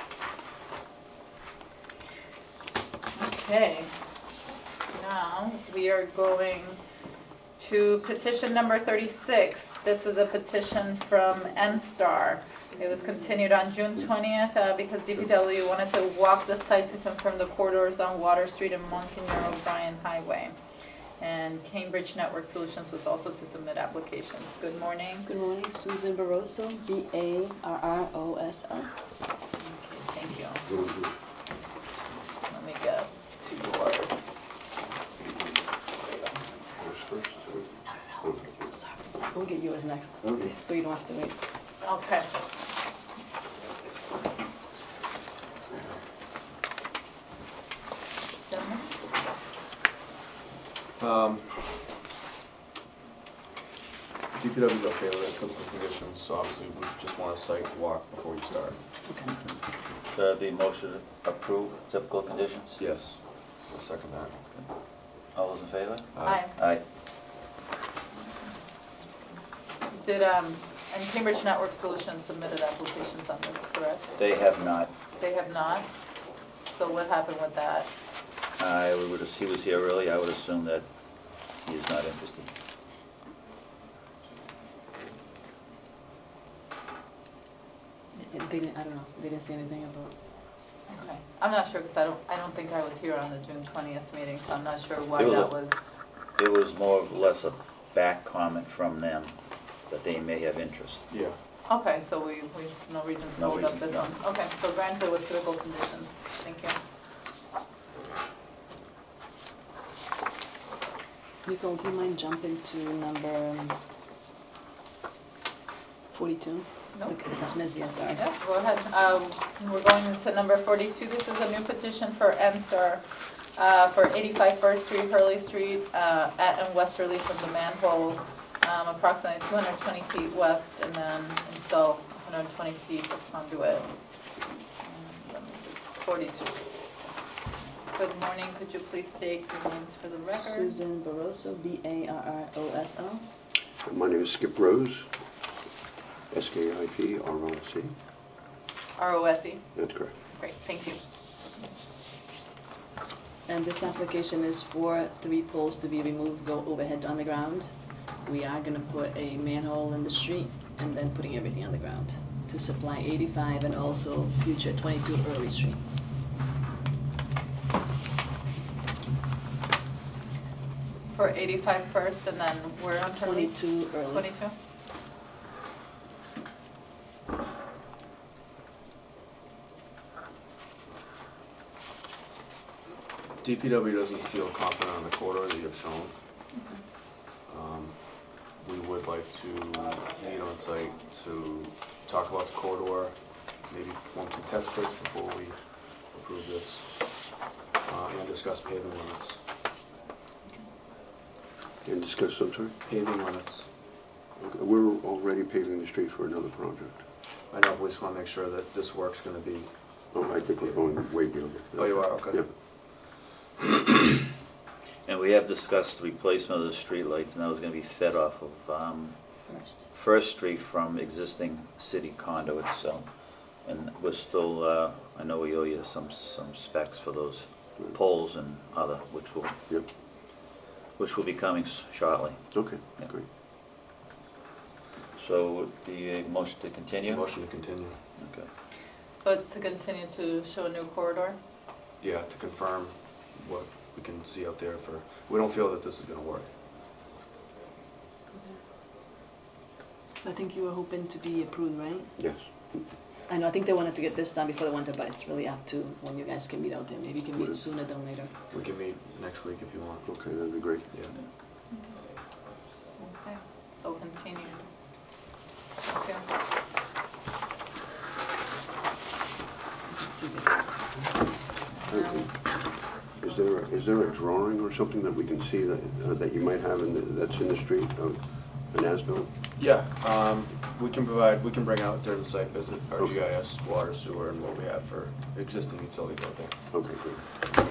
Speaker 2: Okay, now We are going to petition number 36. This is a petition from NSTAR. It was continued on June 20th because DPW wanted to walk the site to confirm the corridors on Water Street and Monsignor O'Brien Highway. And Cambridge Network Solutions was also to submit applications. Good morning.
Speaker 7: Good morning, Susan Barroso, B-A-R-R-O-S-O.
Speaker 2: Okay, thank you. Let me get to yours.
Speaker 7: We'll get yours next,
Speaker 9: Okay.
Speaker 7: so you don't have to wait.
Speaker 2: Okay. Gentlemen?
Speaker 6: DPW is okay with it, typical conditions, so obviously we just want a site walk before we start.
Speaker 7: Okay.
Speaker 1: So that'd be motion to approve typical conditions?
Speaker 6: Yes, I'll second that.
Speaker 1: All those in favor?
Speaker 2: Aye.
Speaker 1: Aye.
Speaker 2: Did, and Cambridge Network Solutions submitted applications on this, correct?
Speaker 1: They have not.
Speaker 2: They have not? So what happened with that?
Speaker 1: He was here early, I would assume that he is not interested.
Speaker 7: They didn't, I don't know, they didn't say anything about...
Speaker 2: Okay. I'm not sure because I don't think I was here on the June 20th meeting, so I'm not sure why
Speaker 1: It was
Speaker 2: that
Speaker 1: a-
Speaker 2: was.
Speaker 1: It was more or less a back comment from them that they may have interest.
Speaker 6: Yeah.
Speaker 2: Okay, so we no reason to
Speaker 1: No
Speaker 2: hold up
Speaker 1: reason,
Speaker 2: this
Speaker 1: no.
Speaker 2: one. Okay, so granted with typical conditions. Thank you.
Speaker 7: Nicole, do you mind jumping to number 42?
Speaker 2: No.
Speaker 7: Okay, that's Nezia, sorry.
Speaker 2: Yeah, go ahead. We're going to number 42. This is a new petition for NSTAR for 85 First Street, Hurley Street, at and westerly from the manhole, approximately 220 feet west, and then install 120 feet of conduit. 42. Good morning. Could you please state your names for the record?
Speaker 7: Susan Barroso, B-A-R-R-O-S-O.
Speaker 12: My name is Skip Rose, S-K-I-P-R-O-C.
Speaker 2: R-O-S-E?
Speaker 12: That's correct.
Speaker 2: Great, thank you.
Speaker 7: And this application is for 3 poles to be removed, go overhead to underground. We are going to put a manhole in the street and then putting everything underground to supply 85 and also future 22 Early Street.
Speaker 2: For 85 first, and then we're on
Speaker 7: 22 Early.
Speaker 2: 22?
Speaker 6: DPW doesn't feel confident on the corridor that you've shown. We would like to meet on site to talk about the corridor, maybe perform some test pits before we approve this, and discuss paving limits.
Speaker 12: And discuss, I'm sorry?
Speaker 6: Paving limits.
Speaker 12: Okay. We're already paving the street for another project.
Speaker 6: I know, we just want to make sure that this work's going to be...
Speaker 12: Oh, I think we're going way beyond it.
Speaker 6: Oh, you are? Okay.
Speaker 12: Yeah.
Speaker 1: And we have discussed the replacement of the streetlights, and that was going to be fed off of First Street from existing city conduits. So, and we're still, I know we owe you some specs for those poles and other, which will be coming shortly.
Speaker 12: Okay,
Speaker 1: Yeah.
Speaker 12: great.
Speaker 1: So the motion to continue?
Speaker 6: Motion to continue.
Speaker 1: Okay.
Speaker 2: So it's to continue to show a new corridor?
Speaker 6: Yeah, to confirm what we can see out there for... We don't feel that this is going to work.
Speaker 7: I think you were hoping to be approved, right?
Speaker 12: Yes.
Speaker 7: I know, I think they wanted to get this done before the winter, but it's really up to when you guys can meet out there. Maybe you can meet sooner than later.
Speaker 6: We can meet next week if you want.
Speaker 12: Okay, that'd be great.
Speaker 6: Yeah.
Speaker 2: Okay, so continue. Thank you.
Speaker 12: Is there a drawing or something that we can see that you might have that's in the street of an as-built?
Speaker 6: Yeah, we can bring out during the site visit our GIS, water, sewer, and what we have for existing utilities out there.
Speaker 12: Okay, good.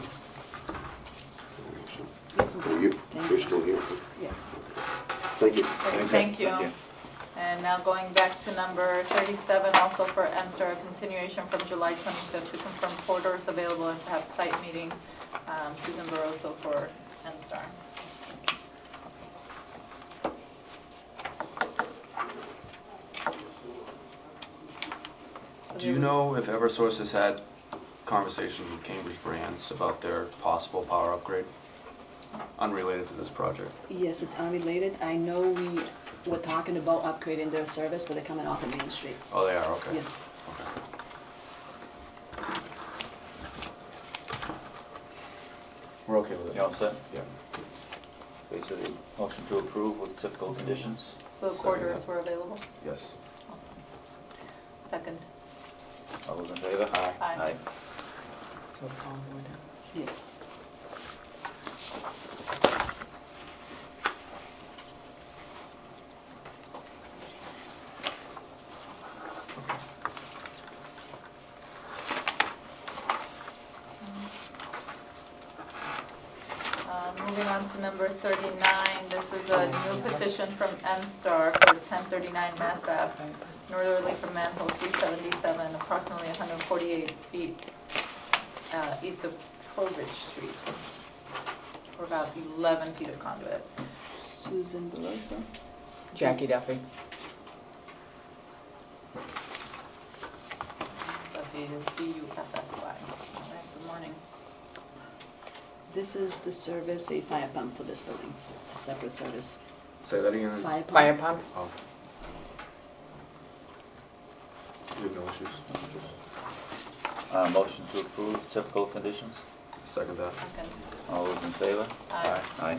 Speaker 12: So you're still here?
Speaker 7: Yes.
Speaker 12: Thank you.
Speaker 2: Thank you. And now going back to number 37, also for NSTAR, a continuation from July 25th to confirm corridors available and to have site meeting. Susan Barroso for NSTAR.
Speaker 6: Do you know if Eversource has had conversations with Cambridge Brands about their possible power upgrade? Unrelated to this project.
Speaker 7: Yes, it's unrelated. I know we were talking about upgrading their service, but they're coming off of Main Street.
Speaker 6: Oh, they are, okay.
Speaker 7: Yes.
Speaker 6: Okay. We're okay with it.
Speaker 1: You all set?
Speaker 6: Yeah.
Speaker 1: Okay, so the motion to approve with typical conditions?
Speaker 2: So corridors were available?
Speaker 6: Yes.
Speaker 2: Second.
Speaker 1: All those in favor?
Speaker 6: Aye.
Speaker 2: Aye.
Speaker 7: So Tom would have. Yes.
Speaker 2: Moving on to number 39, this is a new petition from M-Star for 1039 Mass Ave, northerly from manhole 377, approximately 148 feet east of Trowbridge Street, for about 11 feet of conduit.
Speaker 7: Susan Barroso.
Speaker 10: Jackie Duffy.
Speaker 2: Duffy is D-U-F-F-Y. All right, good morning.
Speaker 7: This is the service, a fire pump for this building, a separate service.
Speaker 6: Say that again.
Speaker 7: Fire pump.
Speaker 10: Fire pump?
Speaker 6: Oh. You have no issues?
Speaker 1: Motion to approve typical conditions?
Speaker 6: Second that.
Speaker 2: Second.
Speaker 1: All those in favor?
Speaker 2: Aye.
Speaker 1: Aye.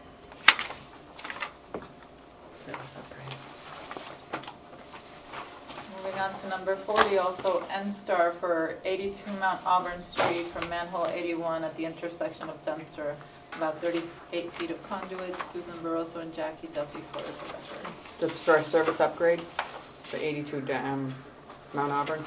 Speaker 2: Moving on to number 40, also N-Star for 82 Mount Auburn Street from manhole 81 at the intersection of Dunster. About 38 feet of conduit. Susan Barroso and Jackie Duffy for the record.
Speaker 10: This is for a service upgrade for 82 Mount Auburn.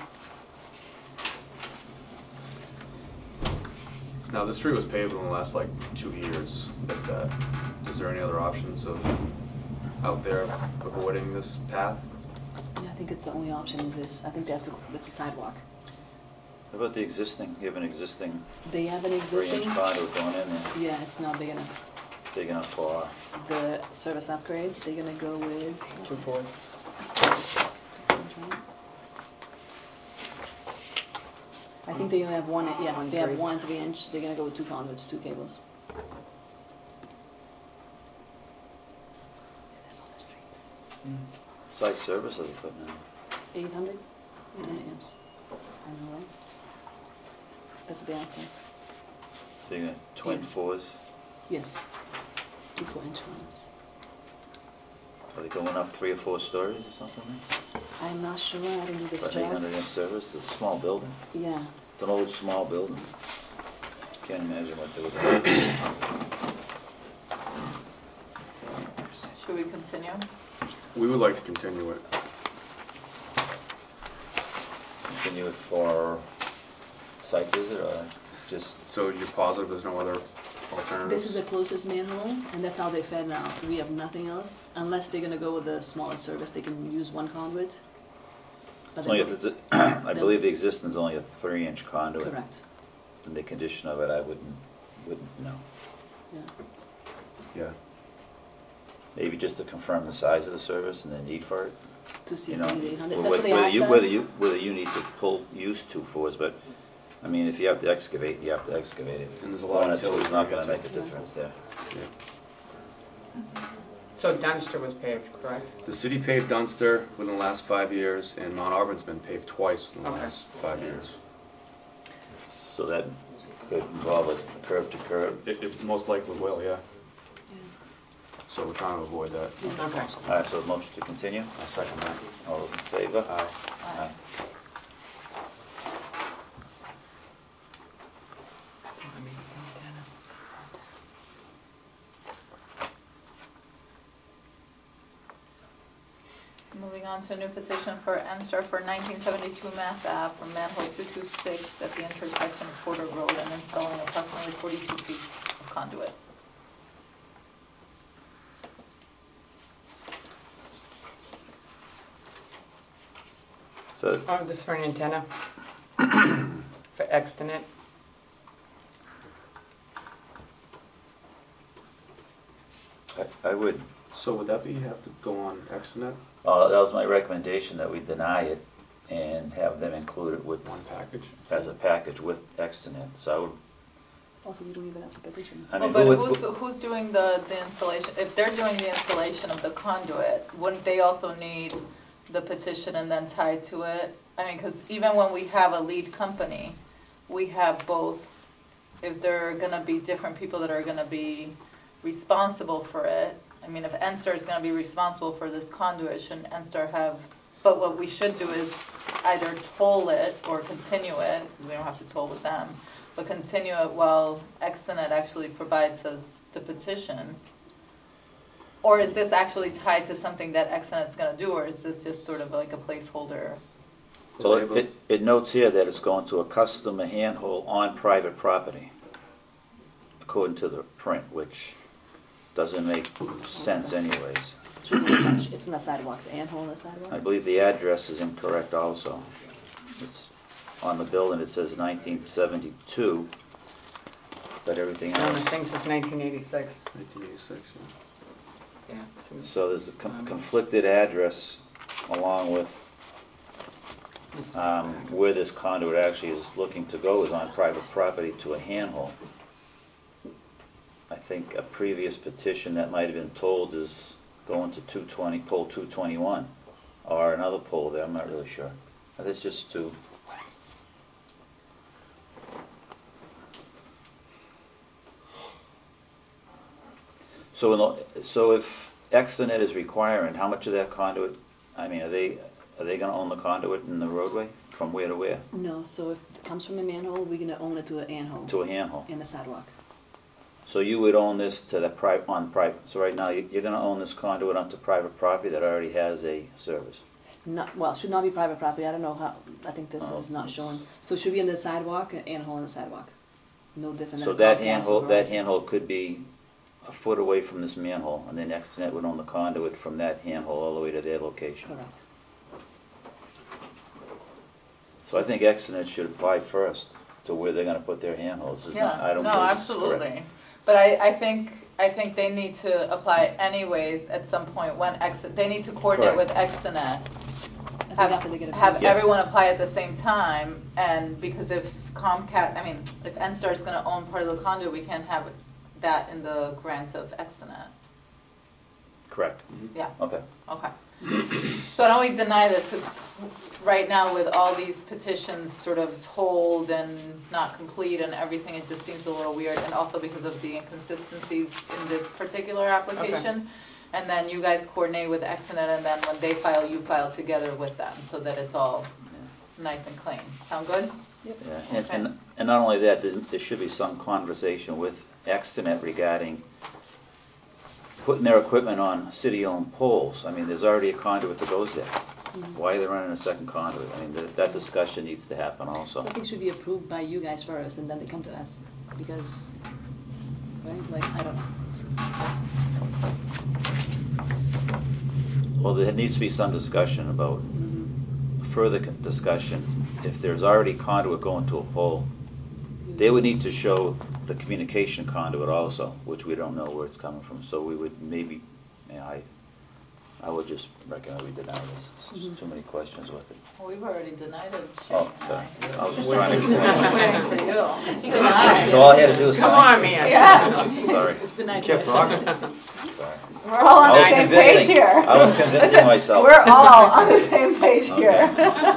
Speaker 6: Now, the street was paved in the last, 2 years. Is there any other options of out there avoiding this path?
Speaker 7: Yeah, I think it's the only option is this. I think they have to, it's a sidewalk.
Speaker 1: How about the existing, you have an existing
Speaker 7: They have an
Speaker 1: 3-inch
Speaker 7: existing.
Speaker 1: conduit going in there,
Speaker 7: Yeah, it's not big enough.
Speaker 1: big enough for,
Speaker 7: The service upgrade, they're gonna go with
Speaker 10: 240.
Speaker 7: I think they only have one, yeah, they have
Speaker 10: 1.3.
Speaker 7: 1 3-inch, they're gonna go with 2 conduits, 2 cables.
Speaker 1: site service of equipment.
Speaker 7: 800? 800 amps. I know, right? That's what they asked us.
Speaker 1: So you're going to twin
Speaker 7: Yeah.
Speaker 1: 4s?
Speaker 7: Yes. 2 4-inch ones.
Speaker 1: Are they going up 3 or 4 stories or something?
Speaker 7: I'm not sure, I didn't do this
Speaker 1: For
Speaker 7: job.
Speaker 1: 800 amp service, it's a small building.
Speaker 7: Yeah.
Speaker 1: It's an old small building. Can't imagine what they would do.
Speaker 2: Should we continue?
Speaker 6: We would like to continue it.
Speaker 1: Continue it for site visit or just,
Speaker 6: So you're positive there's no other alternatives?
Speaker 7: This is the closest manhole, and that's how they fed now. We have nothing else, unless they're gonna go with a smaller service, they can use 1 conduit. But
Speaker 1: it's only
Speaker 7: they-
Speaker 1: I believe the existing is only a 3-inch conduit.
Speaker 7: Correct,
Speaker 1: And the condition of it, I wouldn't know.
Speaker 7: yeah.
Speaker 6: Yeah.
Speaker 1: Maybe just to confirm the size of the service and the need for it.
Speaker 7: To see
Speaker 1: You
Speaker 7: if
Speaker 1: know,
Speaker 7: we need 800.
Speaker 1: wh-
Speaker 7: That's what they
Speaker 1: whether
Speaker 7: asked
Speaker 1: you,
Speaker 7: us.
Speaker 1: whether you need to use 2 4s, but I mean, if you have to excavate, you have to excavate it.
Speaker 6: And there's a lot of
Speaker 1: 1 or 2 is
Speaker 6: utilities
Speaker 1: not
Speaker 6: we
Speaker 1: going to
Speaker 6: get
Speaker 1: make a
Speaker 6: to.
Speaker 1: difference there.
Speaker 10: So Dunster was paved, correct?
Speaker 6: The city paved Dunster within the last 5 years, and Mount Auburn's been paved twice within the
Speaker 10: Okay.
Speaker 6: last 5 years.
Speaker 1: So that could involve a curb to curb.
Speaker 6: It most likely will, yeah. So we're trying to avoid that.
Speaker 10: Okay.
Speaker 1: All right, so motion to continue.
Speaker 6: I second that.
Speaker 1: All those in favor?
Speaker 6: Aye.
Speaker 1: Aye.
Speaker 2: Moving on to a new petition for N-Star for 1972 Mass Ave from manhole 226 at the intersection of Porter Road and installing approximately 42 feet of conduit.
Speaker 1: So
Speaker 10: Oh, this for an antenna? For Extenet?
Speaker 1: I would,
Speaker 6: So would that be, have to go on Extenet?
Speaker 1: that was my recommendation, that we deny it and have them include it with,
Speaker 6: One package?
Speaker 1: as a package with Extenet. So I would,
Speaker 7: Also, you don't even have to petition.
Speaker 1: I mean,
Speaker 2: But
Speaker 1: who would-
Speaker 2: who's doing the installation? If they're doing the installation of the conduit, wouldn't they also need the petition and then tied to it? I mean, because even when we have a lead company, we have both. If there are going to be different people that are going to be responsible for it, I mean, if NSTAR is going to be responsible for this conduit, shouldn't NSTAR have? But what we should do is either toll it or continue it. We don't have to toll with them, but continue it while Extenet actually provides us the petition. Or is this actually tied to something that Extenet's going to do, or is this just sort of like a placeholder?
Speaker 1: So it notes here that it's going to a customer handhold on private property, according to the print, which doesn't make sense anyways.
Speaker 7: It's in the sidewalk, the handhold in the sidewalk?
Speaker 1: I believe the address is incorrect also. It's on the building, it says 1972, but everything else.
Speaker 10: since 1986.
Speaker 6: 1986, yeah.
Speaker 10: Yeah.
Speaker 1: So there's a conflicted address along with where this conduit actually is looking to go is on private property to a handhold. I think a previous petition that might have been told is going to 220, pole 221, or another pole there, I'm not really sure. But it's just two. So if Extenet is requiring, how much of that conduit, I mean, are they going to own the conduit in the roadway from where to where?
Speaker 7: No, so if it comes from a manhole, we're going to own it to a handhold.
Speaker 1: To a handhold.
Speaker 7: In the sidewalk.
Speaker 1: So you would own this to the private. So right now you're going to own this conduit onto private property that already has a service.
Speaker 7: Well, it should not be private property. I don't know how. I think this is not showing. So it should be in the sidewalk, a handhold in the sidewalk. No different.
Speaker 1: So
Speaker 7: than
Speaker 1: that
Speaker 7: Comcast or
Speaker 1: that
Speaker 7: Verizon.
Speaker 1: handhold could be a foot away from this manhole, and then Extenet would own the conduit from that handhold all the way to their location.
Speaker 7: Correct.
Speaker 1: So I think Extenet should apply first to where they're going to put their handholds. It's not- I don't
Speaker 2: no,
Speaker 1: believe this is
Speaker 2: absolutely.
Speaker 1: correct.
Speaker 2: But I think they need to apply anyways at some point when they need to coordinate
Speaker 1: Correct.
Speaker 2: with Extenet.
Speaker 7: I think after they get
Speaker 2: Have
Speaker 7: approved.
Speaker 2: everyone apply at the same time, and because if if NSTAR is going to own part of the conduit, we can't have that in the grant of Extenet.
Speaker 1: Correct.
Speaker 2: Yeah.
Speaker 1: Okay.
Speaker 2: Okay. So don't we deny this? 'Cause right now with all these petitions sort of told and not complete and everything, it just seems a little weird, and also because of the inconsistencies in this particular application. And then you guys coordinate with Extenet, and then when they file, you file together with them, so that it's all nice and clean. Sound good?
Speaker 7: Yep.
Speaker 1: Yeah. And not only that, there should be some conversation with Extenet regarding putting their equipment on city-owned poles. I mean, there's already a conduit that goes there. Why are they running a second conduit? I mean, that discussion needs to happen also.
Speaker 7: So I think it should be approved by you guys first, and then they come to us, because, right? Like, I don't know.
Speaker 1: Well, there needs to be some discussion about, further discussion. If there's already conduit going to a pole, they would need to show the communication conduit also, which we don't know where it's coming from. So we would maybe, I would just recommend we deny this. There's too many questions with it.
Speaker 2: Well, we've already denied it.
Speaker 1: Oh, sorry. I was just trying to explain.
Speaker 2: Waiting for you. Denied.
Speaker 1: So all I had to do was sign.
Speaker 10: Come on, man.
Speaker 2: Yeah.
Speaker 1: Sorry.
Speaker 6: Kept talking.
Speaker 1: Sorry.
Speaker 2: We're all on
Speaker 1: I
Speaker 2: the
Speaker 1: was
Speaker 2: same
Speaker 1: convincing-
Speaker 2: page here.
Speaker 1: I was convincing myself.
Speaker 2: We're all on the same page here.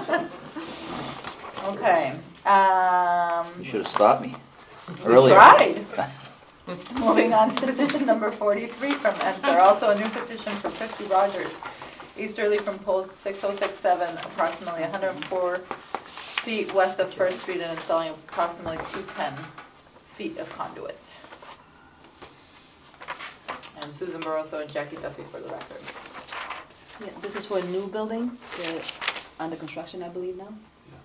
Speaker 1: Okay.
Speaker 2: Okay.
Speaker 1: You should have stopped me
Speaker 2: We
Speaker 1: earlier.
Speaker 2: tried. Moving on to petition number 43 from NSTAR, also a new petition for 50 Rogers, easterly from pole 6067, approximately 104 feet west of First Street, and installing approximately 210 feet of conduit. And Susan Barroso and Jackie Duffy for the record.
Speaker 7: Yeah, this is for a new building, under construction, I believe now.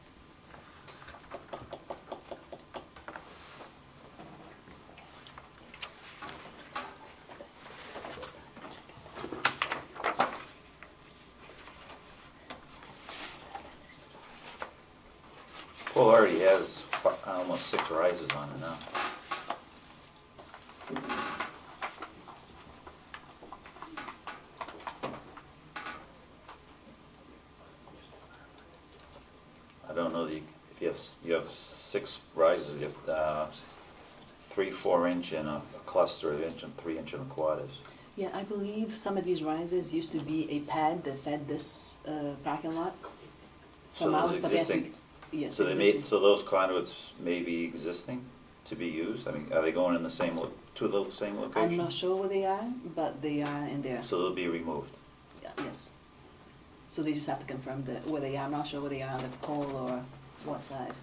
Speaker 1: Pole already has almost 6 rises on it now. I don't know if you have 6 risers, you have 3 4-inch and a cluster of inch and 3-inch and a quarters.
Speaker 7: Yeah, I believe some of these risers used to be a pad that fed this parking lot.
Speaker 1: So
Speaker 7: From
Speaker 1: those
Speaker 7: ours, but they have to-
Speaker 1: existing,
Speaker 7: Yes.
Speaker 1: so
Speaker 7: existing.
Speaker 1: those conduits may be existing to be used? I mean, are they going in the same, to the same location?
Speaker 7: I'm not sure where they are, but they are in there.
Speaker 1: So they'll be removed?
Speaker 7: Yes. So they just have to confirm where they are. I'm not sure where they are on the pole or what side.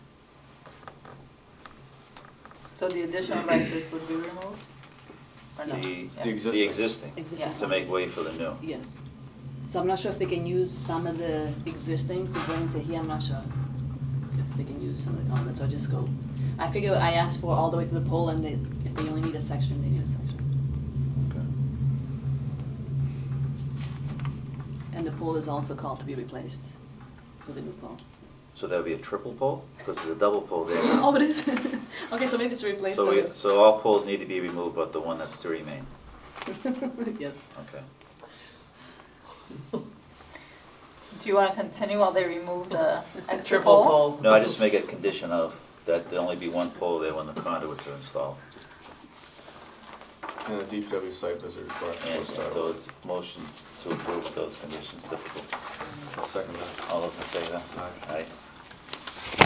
Speaker 2: So the additional risers would be removed? Or no?
Speaker 1: The
Speaker 2: Yeah.
Speaker 1: the existing,
Speaker 7: Existing.
Speaker 1: to make way for the new.
Speaker 7: Yes. So I'm not sure if they can use some of the existing to bring to here. I'm not sure if they can use some of the conduits or just go. I figure I asked for all the way to the pole, and if they only need a section, they need a section. And the pole is also called to be replaced with a new pole.
Speaker 1: So that would be a triple pole? Because there's a double pole there.
Speaker 7: Oh, it is? Okay, so maybe it's replaced.
Speaker 1: So all poles need to be removed but the one that's to remain?
Speaker 7: Yes.
Speaker 1: Okay.
Speaker 2: Do you want to continue while they remove the extra
Speaker 10: Triple
Speaker 2: pole?
Speaker 10: pole.
Speaker 1: No, I just make a condition of that there only be one pole there when the conduits are installed.
Speaker 6: And the DPW site does it require
Speaker 1: And
Speaker 6: full
Speaker 1: so
Speaker 6: sidewalk.
Speaker 1: it's motion to approve those conditions difficult.
Speaker 6: I'll second that.
Speaker 1: All those in favor?
Speaker 6: Aye.
Speaker 1: Aye.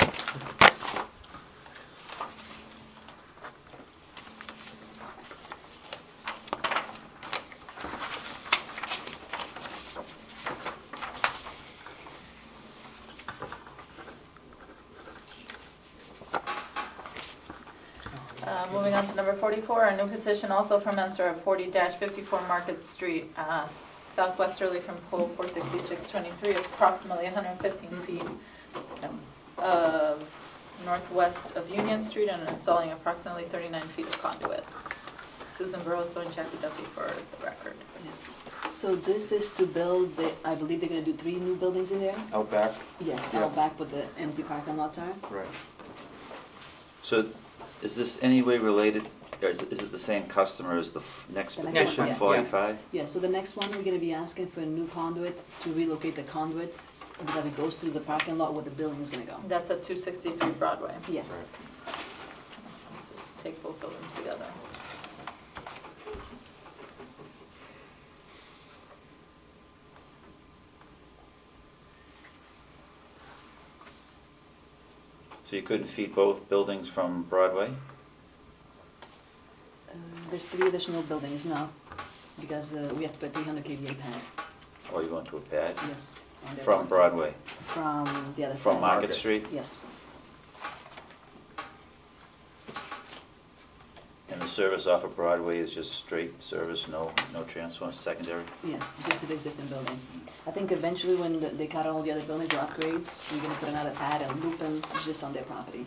Speaker 2: Moving on to number 44, a new petition also from Mentor at 40-54 Market Street, southwesterly from pole 46623, approximately 115 feet northwest of Union Street, and installing approximately 39 feet of conduit. Susan Burrows and Jackie Duffy for the record.
Speaker 7: Yes. So this is to build, I believe they're going to do 3 new buildings in there?
Speaker 6: Out back?
Speaker 7: Yes,
Speaker 6: Yeah.
Speaker 7: out back where the empty parking lots are.
Speaker 6: Right.
Speaker 1: So is this any way related, or is it the same customer as the next
Speaker 7: The next
Speaker 1: petition,
Speaker 7: one, yes.
Speaker 1: 45?
Speaker 7: Yeah, so the next one, we're going to be asking for a new conduit to relocate the conduit because it goes through the parking lot where the building is going to go.
Speaker 2: That's at 263 Broadway.
Speaker 7: Yes.
Speaker 6: Right.
Speaker 2: Take both of them together.
Speaker 1: So you couldn't feed both buildings from Broadway?
Speaker 7: There's 3 additional buildings now because we have to put 300 kVA pad.
Speaker 1: Or you're going to a pad?
Speaker 7: Yes. on their
Speaker 1: From
Speaker 7: lot.
Speaker 1: Broadway?
Speaker 7: From the other
Speaker 1: From
Speaker 7: side.
Speaker 1: Market Street?
Speaker 7: Yes.
Speaker 1: And the service off of Broadway is just straight service, no transfer, secondary?
Speaker 7: Yes, just the existing building. I think eventually when they cut all the other buildings or upgrades, we're going to put another pad and loop them just on their property.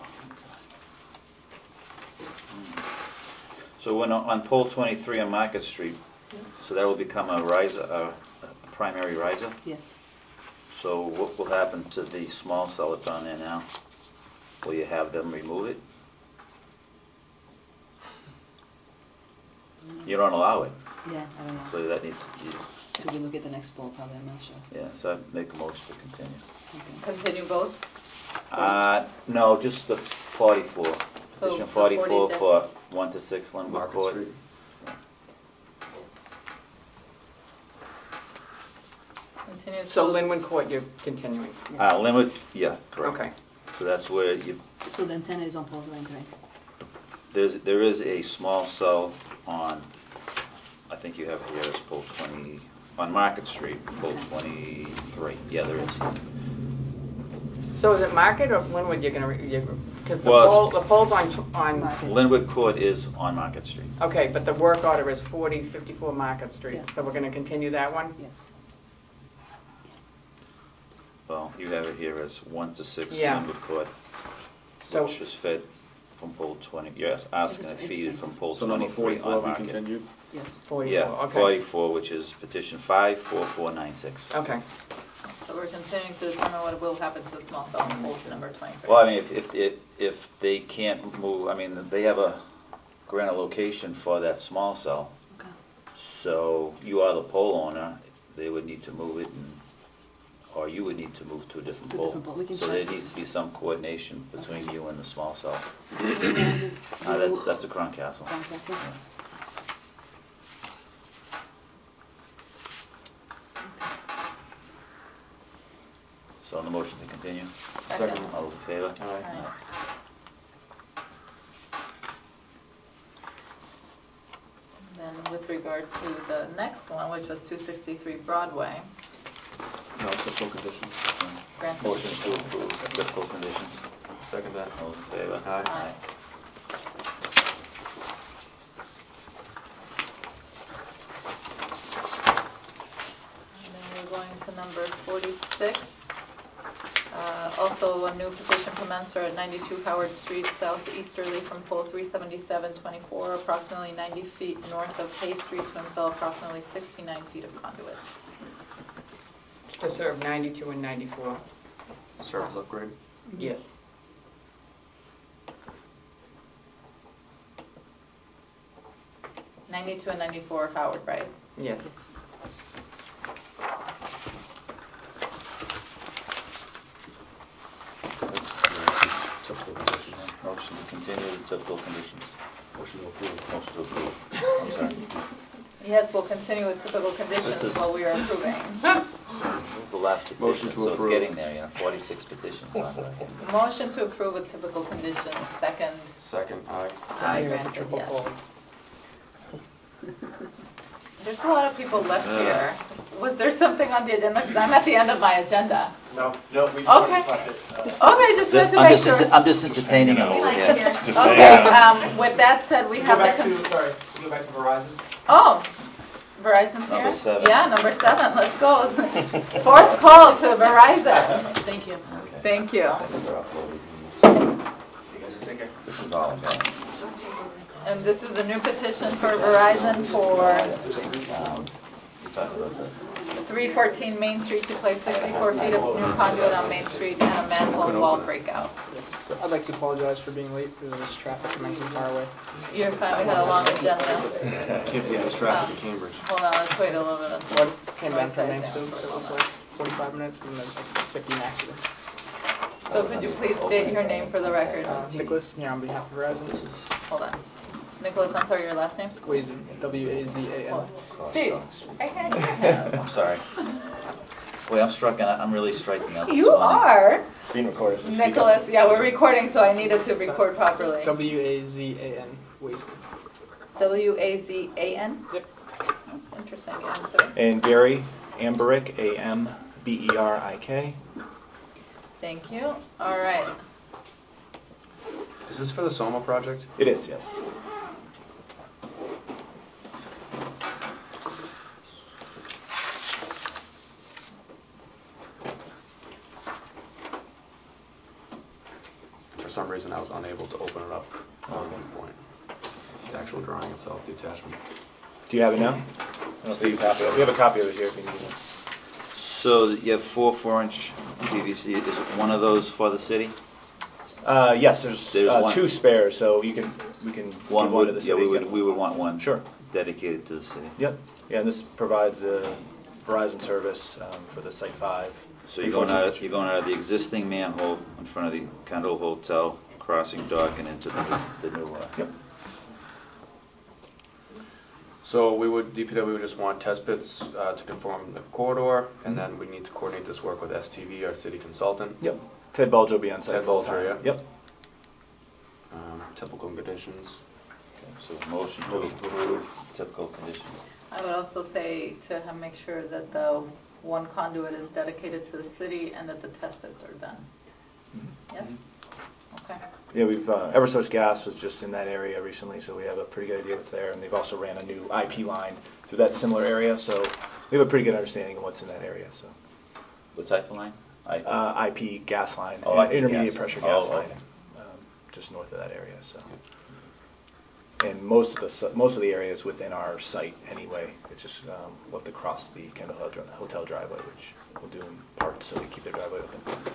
Speaker 1: So when on pole 23 on Market Street, so that will become a riser, a primary riser?
Speaker 7: Yes.
Speaker 1: So what will happen to the small cell that's on there now? Will you have them remove it? You don't allow it,
Speaker 7: Yeah, I don't know.
Speaker 1: so that needs,
Speaker 7: Should we look at the next poll? Probably, I'm not sure.
Speaker 1: yeah, so I'd make a motion to continue.
Speaker 7: Okay.
Speaker 2: Continue both?
Speaker 1: No, just the 44.
Speaker 2: So
Speaker 1: Petition
Speaker 2: the
Speaker 1: 44
Speaker 2: 40
Speaker 1: for 1 to 6 Linwood
Speaker 6: Market
Speaker 1: Court.
Speaker 6: Street.
Speaker 2: Continue.
Speaker 10: So Linwood Court, you're continuing?
Speaker 1: Linwood, yeah, correct.
Speaker 10: Okay.
Speaker 1: So that's where you,
Speaker 7: So the antenna is on pole 23.
Speaker 1: there is a small cell on, I think you have it here as pole 20, on Market Street, pole 23. Yeah, there is.
Speaker 10: So is it Market or Linwood you're going to, because
Speaker 1: Well,
Speaker 10: the poll's on,
Speaker 1: Linwood Court is on Market Street.
Speaker 10: okay, but the work order is 4054 Market Street.
Speaker 7: Yes.
Speaker 10: So we're going to continue that one?
Speaker 7: Yes.
Speaker 1: Well, you have it here as 1 to 6
Speaker 10: Yeah.
Speaker 1: Linwood Court,
Speaker 10: So-
Speaker 1: which is fed from pole 20. You're asking to feed it from pole
Speaker 6: So number
Speaker 1: 23
Speaker 6: 44
Speaker 1: on
Speaker 6: will be
Speaker 1: Market.
Speaker 6: continued?
Speaker 7: Yes.
Speaker 10: 44,
Speaker 1: Yeah,
Speaker 10: okay.
Speaker 1: 44, which is petition 54496.
Speaker 10: Okay.
Speaker 2: So we're continuing to determine what will happen to the small cell on pole number 23.
Speaker 1: Well, I mean, if they can't move, I mean, they have a grant a location for that small cell.
Speaker 7: Okay.
Speaker 1: So you are the pole owner, they would need to move it, or or you would need to move to a different
Speaker 7: To a
Speaker 1: pole.
Speaker 7: different pole. We can
Speaker 1: So
Speaker 7: try
Speaker 1: there
Speaker 7: this.
Speaker 1: needs to be some coordination between you and the small cell.
Speaker 7: And
Speaker 1: That's a Crown Castle.
Speaker 7: Crown Castle.
Speaker 1: Yeah. So on the motion to continue?
Speaker 2: Second.
Speaker 1: All those in favor?
Speaker 2: Aye. And then with regard to the next one, which was 263 Broadway,
Speaker 6: No, typical conditions.
Speaker 2: granted.
Speaker 1: Motion to approve typical conditions.
Speaker 6: Second that.
Speaker 1: All those in favor?
Speaker 6: Aye.
Speaker 2: And then we're going to number 46. Also a new petition commencer at 92 Howard Street, southeasterly from pole 37724, approximately 90 feet north of Hay Street to install approximately 69 feet of conduit.
Speaker 10: To serve 92 and 94.
Speaker 6: Service upgrade.
Speaker 10: Yes.
Speaker 2: Mm-hmm. 92 and 94 Howard, right?
Speaker 10: Yes.
Speaker 6: Typical conditions.
Speaker 1: Motion to continue with typical conditions.
Speaker 6: Motion to approve.
Speaker 1: Motion to approve. I'm sorry.
Speaker 2: Yes, we'll continue with typical conditions
Speaker 1: This is-
Speaker 2: while we are approving.
Speaker 1: This is the last petition,
Speaker 6: Motion to
Speaker 1: so it's
Speaker 6: approve.
Speaker 1: getting there, 46 petitions on there.
Speaker 2: Motion to approve with typical conditions, second.
Speaker 6: Second. Aye.
Speaker 2: Aye, granted, yes. There's a lot of people left here. Was there something on the agenda? 'Cause I'm at the end of my agenda.
Speaker 3: No, we
Speaker 2: Okay.
Speaker 3: left it.
Speaker 2: Okay, just wanted to make sure.
Speaker 1: I'm just entertaining them over here.
Speaker 2: Okay, with that said, we have the.
Speaker 3: Go back to Verizon.
Speaker 2: Oh, Verizon's
Speaker 1: Number
Speaker 2: here?
Speaker 1: 7.
Speaker 2: Yeah, number 7, let's go. Fourth call to Verizon.
Speaker 7: Thank you.
Speaker 1: Okay.
Speaker 2: Thank you.
Speaker 1: I think they're uploaded. This is all okay.
Speaker 2: And this is a new petition for Verizon for
Speaker 1: You talked about the
Speaker 2: 314 Main Street to place 64 feet of new conduit on Main Street and a manhole wall breakout.
Speaker 13: Yes. I'd like to apologize for being late. There was traffic coming from far away.
Speaker 2: You're fine, we had a long agenda.
Speaker 6: Yeah, it's traffic to Cambridge.
Speaker 2: Hold on, let's wait a little bit.
Speaker 13: Well, I came down from Mansfield, so it was like 45 minutes, and there's like 15 accidents.
Speaker 2: So could you please state your name for the record?
Speaker 13: Nicholas, here on behalf of Verizon.
Speaker 2: Hold on. Nicholas, I'm sorry, your last name?
Speaker 13: Wazan, W-A-Z-A-N.
Speaker 2: Steve, I can't hear him.
Speaker 1: I'm sorry. Wait, I'm really striking out this
Speaker 2: You
Speaker 1: morning.
Speaker 2: are.
Speaker 3: Being recorded. so speak up.
Speaker 2: Nicholas, yeah, we're recording, so I needed to record properly.
Speaker 13: W-A-Z-A-N, Wazan.
Speaker 2: W-A-Z-A-N?
Speaker 13: Yep.
Speaker 2: Interesting, yeah, I'm sorry.
Speaker 3: And Gary Amberick, A-M-B-E-R-I-K.
Speaker 2: Thank you. All right.
Speaker 6: Is this for the Soma project?
Speaker 3: It is, yes.
Speaker 6: For some reason, I was unable to open it up at one point. The actual drawing itself, the attachment.
Speaker 3: Do you have it now? We have a copy of it here if you need it.
Speaker 1: So you have 4-inch PVC. Is one of those for the city?
Speaker 3: Yes, there's
Speaker 1: There's
Speaker 3: 2 spares, so we can give one to the city.
Speaker 1: we would want one.
Speaker 3: Sure.
Speaker 1: Dedicated to the city.
Speaker 3: Yep. Yeah, and this provides Verizon service for the Site 5.
Speaker 1: So you're going out of the existing manhole in front of the Condell Hotel, crossing dock, and into the new.
Speaker 3: Yep.
Speaker 6: So DPW would just want test pits to conform the corridor, and then we need to coordinate this work with STV, our city consultant.
Speaker 3: Yep. Ted Bulger will be on site.
Speaker 6: Ted
Speaker 3: full time.
Speaker 6: Bulger, yeah.
Speaker 3: Yep.
Speaker 6: Typical conditions.
Speaker 1: Okay, so motion to approve typical conditions.
Speaker 2: I would also say to make sure that the one conduit is dedicated to the city and that the test pits are done. Yes? Okay.
Speaker 3: Yeah, we've Eversource Gas was just in that area recently, so we have a pretty good idea what's there, and they've also ran a new IP line through that similar area, so we have a pretty good understanding of what's in that area. So,
Speaker 1: What type of line?
Speaker 3: IP gas line,
Speaker 1: Oh, IP
Speaker 3: intermediate
Speaker 1: gas.
Speaker 3: pressure
Speaker 1: Oh,
Speaker 3: gas line,
Speaker 1: okay.
Speaker 3: just north of that area. So, and most of the area is within our site anyway. It's just we'll have to cross the Kendall Hotel driveway, which we'll do in parts, so we keep the driveway open.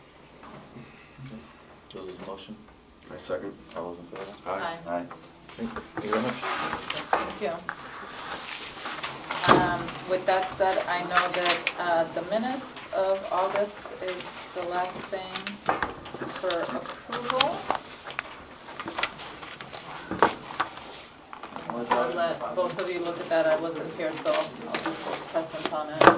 Speaker 1: So there's a motion.
Speaker 6: My second.
Speaker 1: All those in favor?
Speaker 2: Aye.
Speaker 1: Aye.
Speaker 3: Thank you very much.
Speaker 2: Thank you. With that said, I know that the minutes of August is the last thing for approval. I'll let both of you look at that. I wasn't here, so I'll do full presence on it.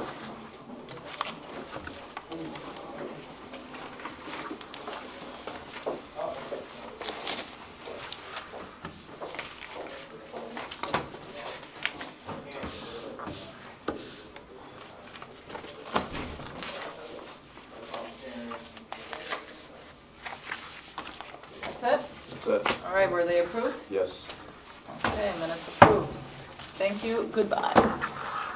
Speaker 2: That's it?
Speaker 6: That's it.
Speaker 2: All right, were they approved?
Speaker 6: Yes.
Speaker 2: Okay, minutes approved. Thank you, goodbye.